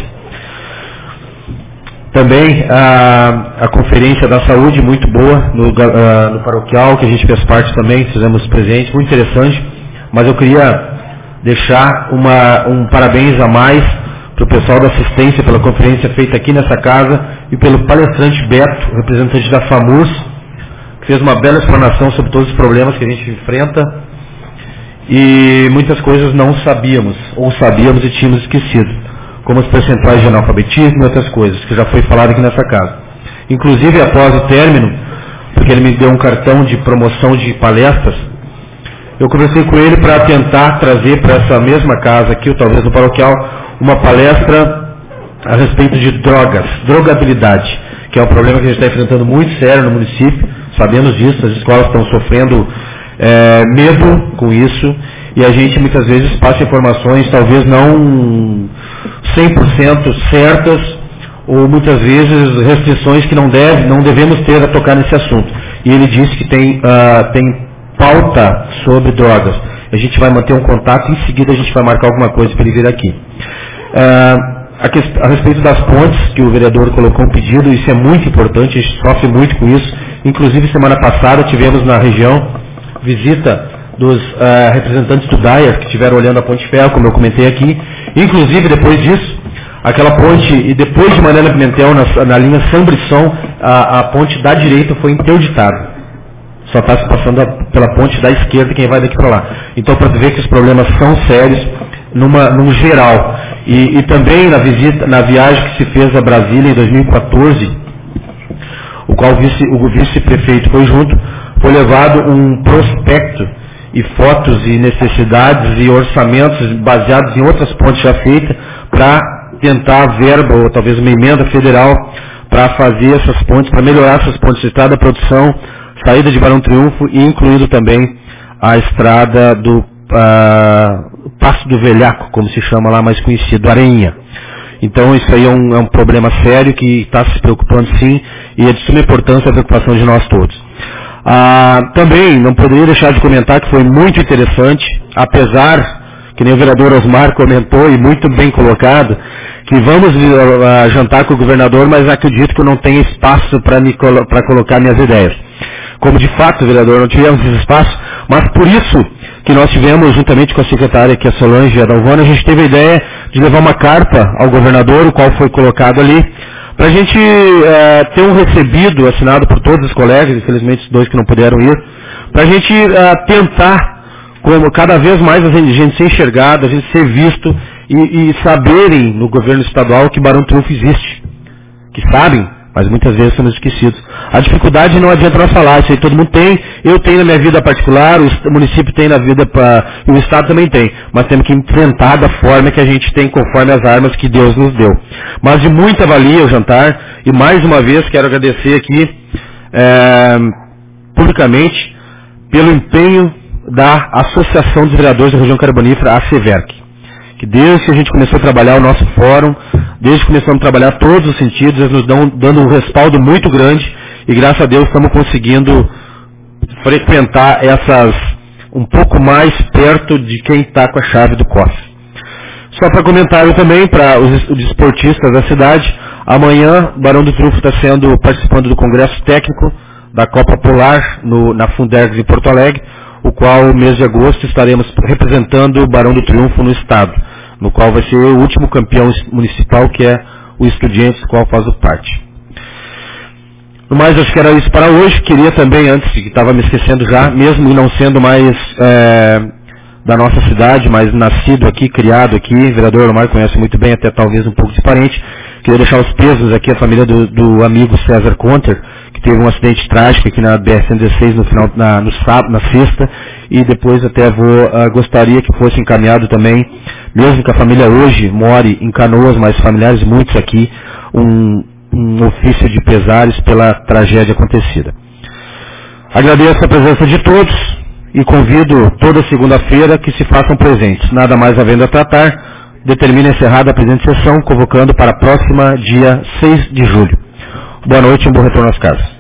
Também a conferência da saúde, muito boa, no paroquial, que a gente fez parte também, fizemos presente, muito interessante, mas eu queria deixar um parabéns a mais para o pessoal da assistência pela conferência feita aqui nessa casa e pelo palestrante Beto, representante da FAMURS, que fez uma bela explanação sobre todos os problemas que a gente enfrenta e muitas coisas não sabíamos, ou sabíamos e tínhamos esquecido, como os percentuais de analfabetismo e outras coisas, que já foi falado aqui nessa casa. Inclusive, após o término, porque ele me deu um cartão de promoção de palestras, eu conversei com ele para tentar trazer para essa mesma casa aqui, ou talvez no paroquial, uma palestra a respeito de drogabilidade, que é um problema que a gente está enfrentando muito sério no município, sabemos disso, as escolas estão sofrendo medo com isso, e a gente muitas vezes passa informações talvez não 100% certas, ou muitas vezes restrições que não devemos ter a tocar nesse assunto. E ele disse que tem pauta sobre drogas. A gente vai manter um contato e em seguida a gente vai marcar alguma coisa para ele vir aqui. A respeito das pontes, que o vereador colocou um pedido, isso é muito importante, a gente sofre muito com isso. Inclusive, semana passada, tivemos na região visita dos representantes do DAIR, que estiveram olhando a Ponte Ferro, como eu comentei aqui. Inclusive, depois disso, aquela ponte, e depois de Mariana Pimentel, na linha São Brisson, a ponte da direita foi interditada. Só está se passando pela ponte da esquerda quem vai daqui para lá. Então, para ver que os problemas são sérios, num geral. E também na viagem que se fez a Brasília em 2014, o qual o vice-prefeito foi junto, foi levado um prospecto e fotos e necessidades e orçamentos baseados em outras pontes já feitas para tentar verba ou talvez uma emenda federal para fazer essas pontes, para melhorar essas pontes de estrada, produção, saída de Barão Triunfo e incluindo também a estrada do Passo do Velhaco, como se chama lá mais conhecido, Areinha. Então isso aí é um problema sério que está se preocupando sim e é de suma importância a preocupação de nós todos. Também não poderia deixar de comentar que foi muito interessante, apesar que nem o vereador Osmar comentou e muito bem colocado, que vamos jantar com o governador, mas acredito que eu não tenho espaço para colocar minhas ideias. Como de fato, vereador, não tivemos esse espaço, mas por isso que nós tivemos, juntamente com a secretária, que é Solange Adalvana, a gente teve a ideia de levar uma carta ao governador, o qual foi colocado ali, para a gente ter um recebido assinado por todos os colegas, infelizmente os dois que não puderam ir, para a gente tentar, como cada vez mais a gente ser enxergado, a gente ser visto e saberem no governo estadual que Barão Triunfo existe, que sabem, mas muitas vezes somos esquecidos. A dificuldade não adianta nós falar, isso aí todo mundo tem, eu tenho na minha vida particular, o município tem na vida, e o Estado também tem, mas temos que enfrentar da forma que a gente tem, conforme as armas que Deus nos deu. Mas de muita valia o jantar, e mais uma vez quero agradecer aqui, publicamente, pelo empenho da Associação dos Vereadores da Região Carbonífera, a SEVERC, que desde que a gente começou a trabalhar o nosso fórum, desde que começamos a trabalhar todos os sentidos, eles nos dão dando um respaldo muito grande e graças a Deus estamos conseguindo frequentar essas um pouco mais perto de quem está com a chave do cofre. Só para comentário também para os desportistas da cidade, amanhã Barão do Triunfo está participando do Congresso Técnico da Copa Polar na Fundergs em Porto Alegre, o qual no mês de agosto estaremos representando o Barão do Triunfo no estado, no qual vai ser o último campeão municipal, que é o Estudiantes, do qual faço parte. No mais, acho que era isso para hoje. Queria também, antes, que estava me esquecendo já, mesmo não sendo mais da nossa cidade, mas nascido aqui, criado aqui, o vereador Omar conhece muito bem, até talvez um pouco diferente, queria deixar os pesos aqui à família do amigo César Conter, que teve um acidente trágico aqui na BR-116 na sexta, e depois até gostaria que fosse encaminhado também, mesmo que a família hoje more em Canoas, mas familiares muitos aqui, um ofício de pesares pela tragédia acontecida. Agradeço a presença de todos e convido toda segunda-feira que se façam presentes. Nada mais havendo a tratar, determino encerrada a presente sessão, convocando para a próxima dia 6 de julho. Boa noite e um bom retorno às casas.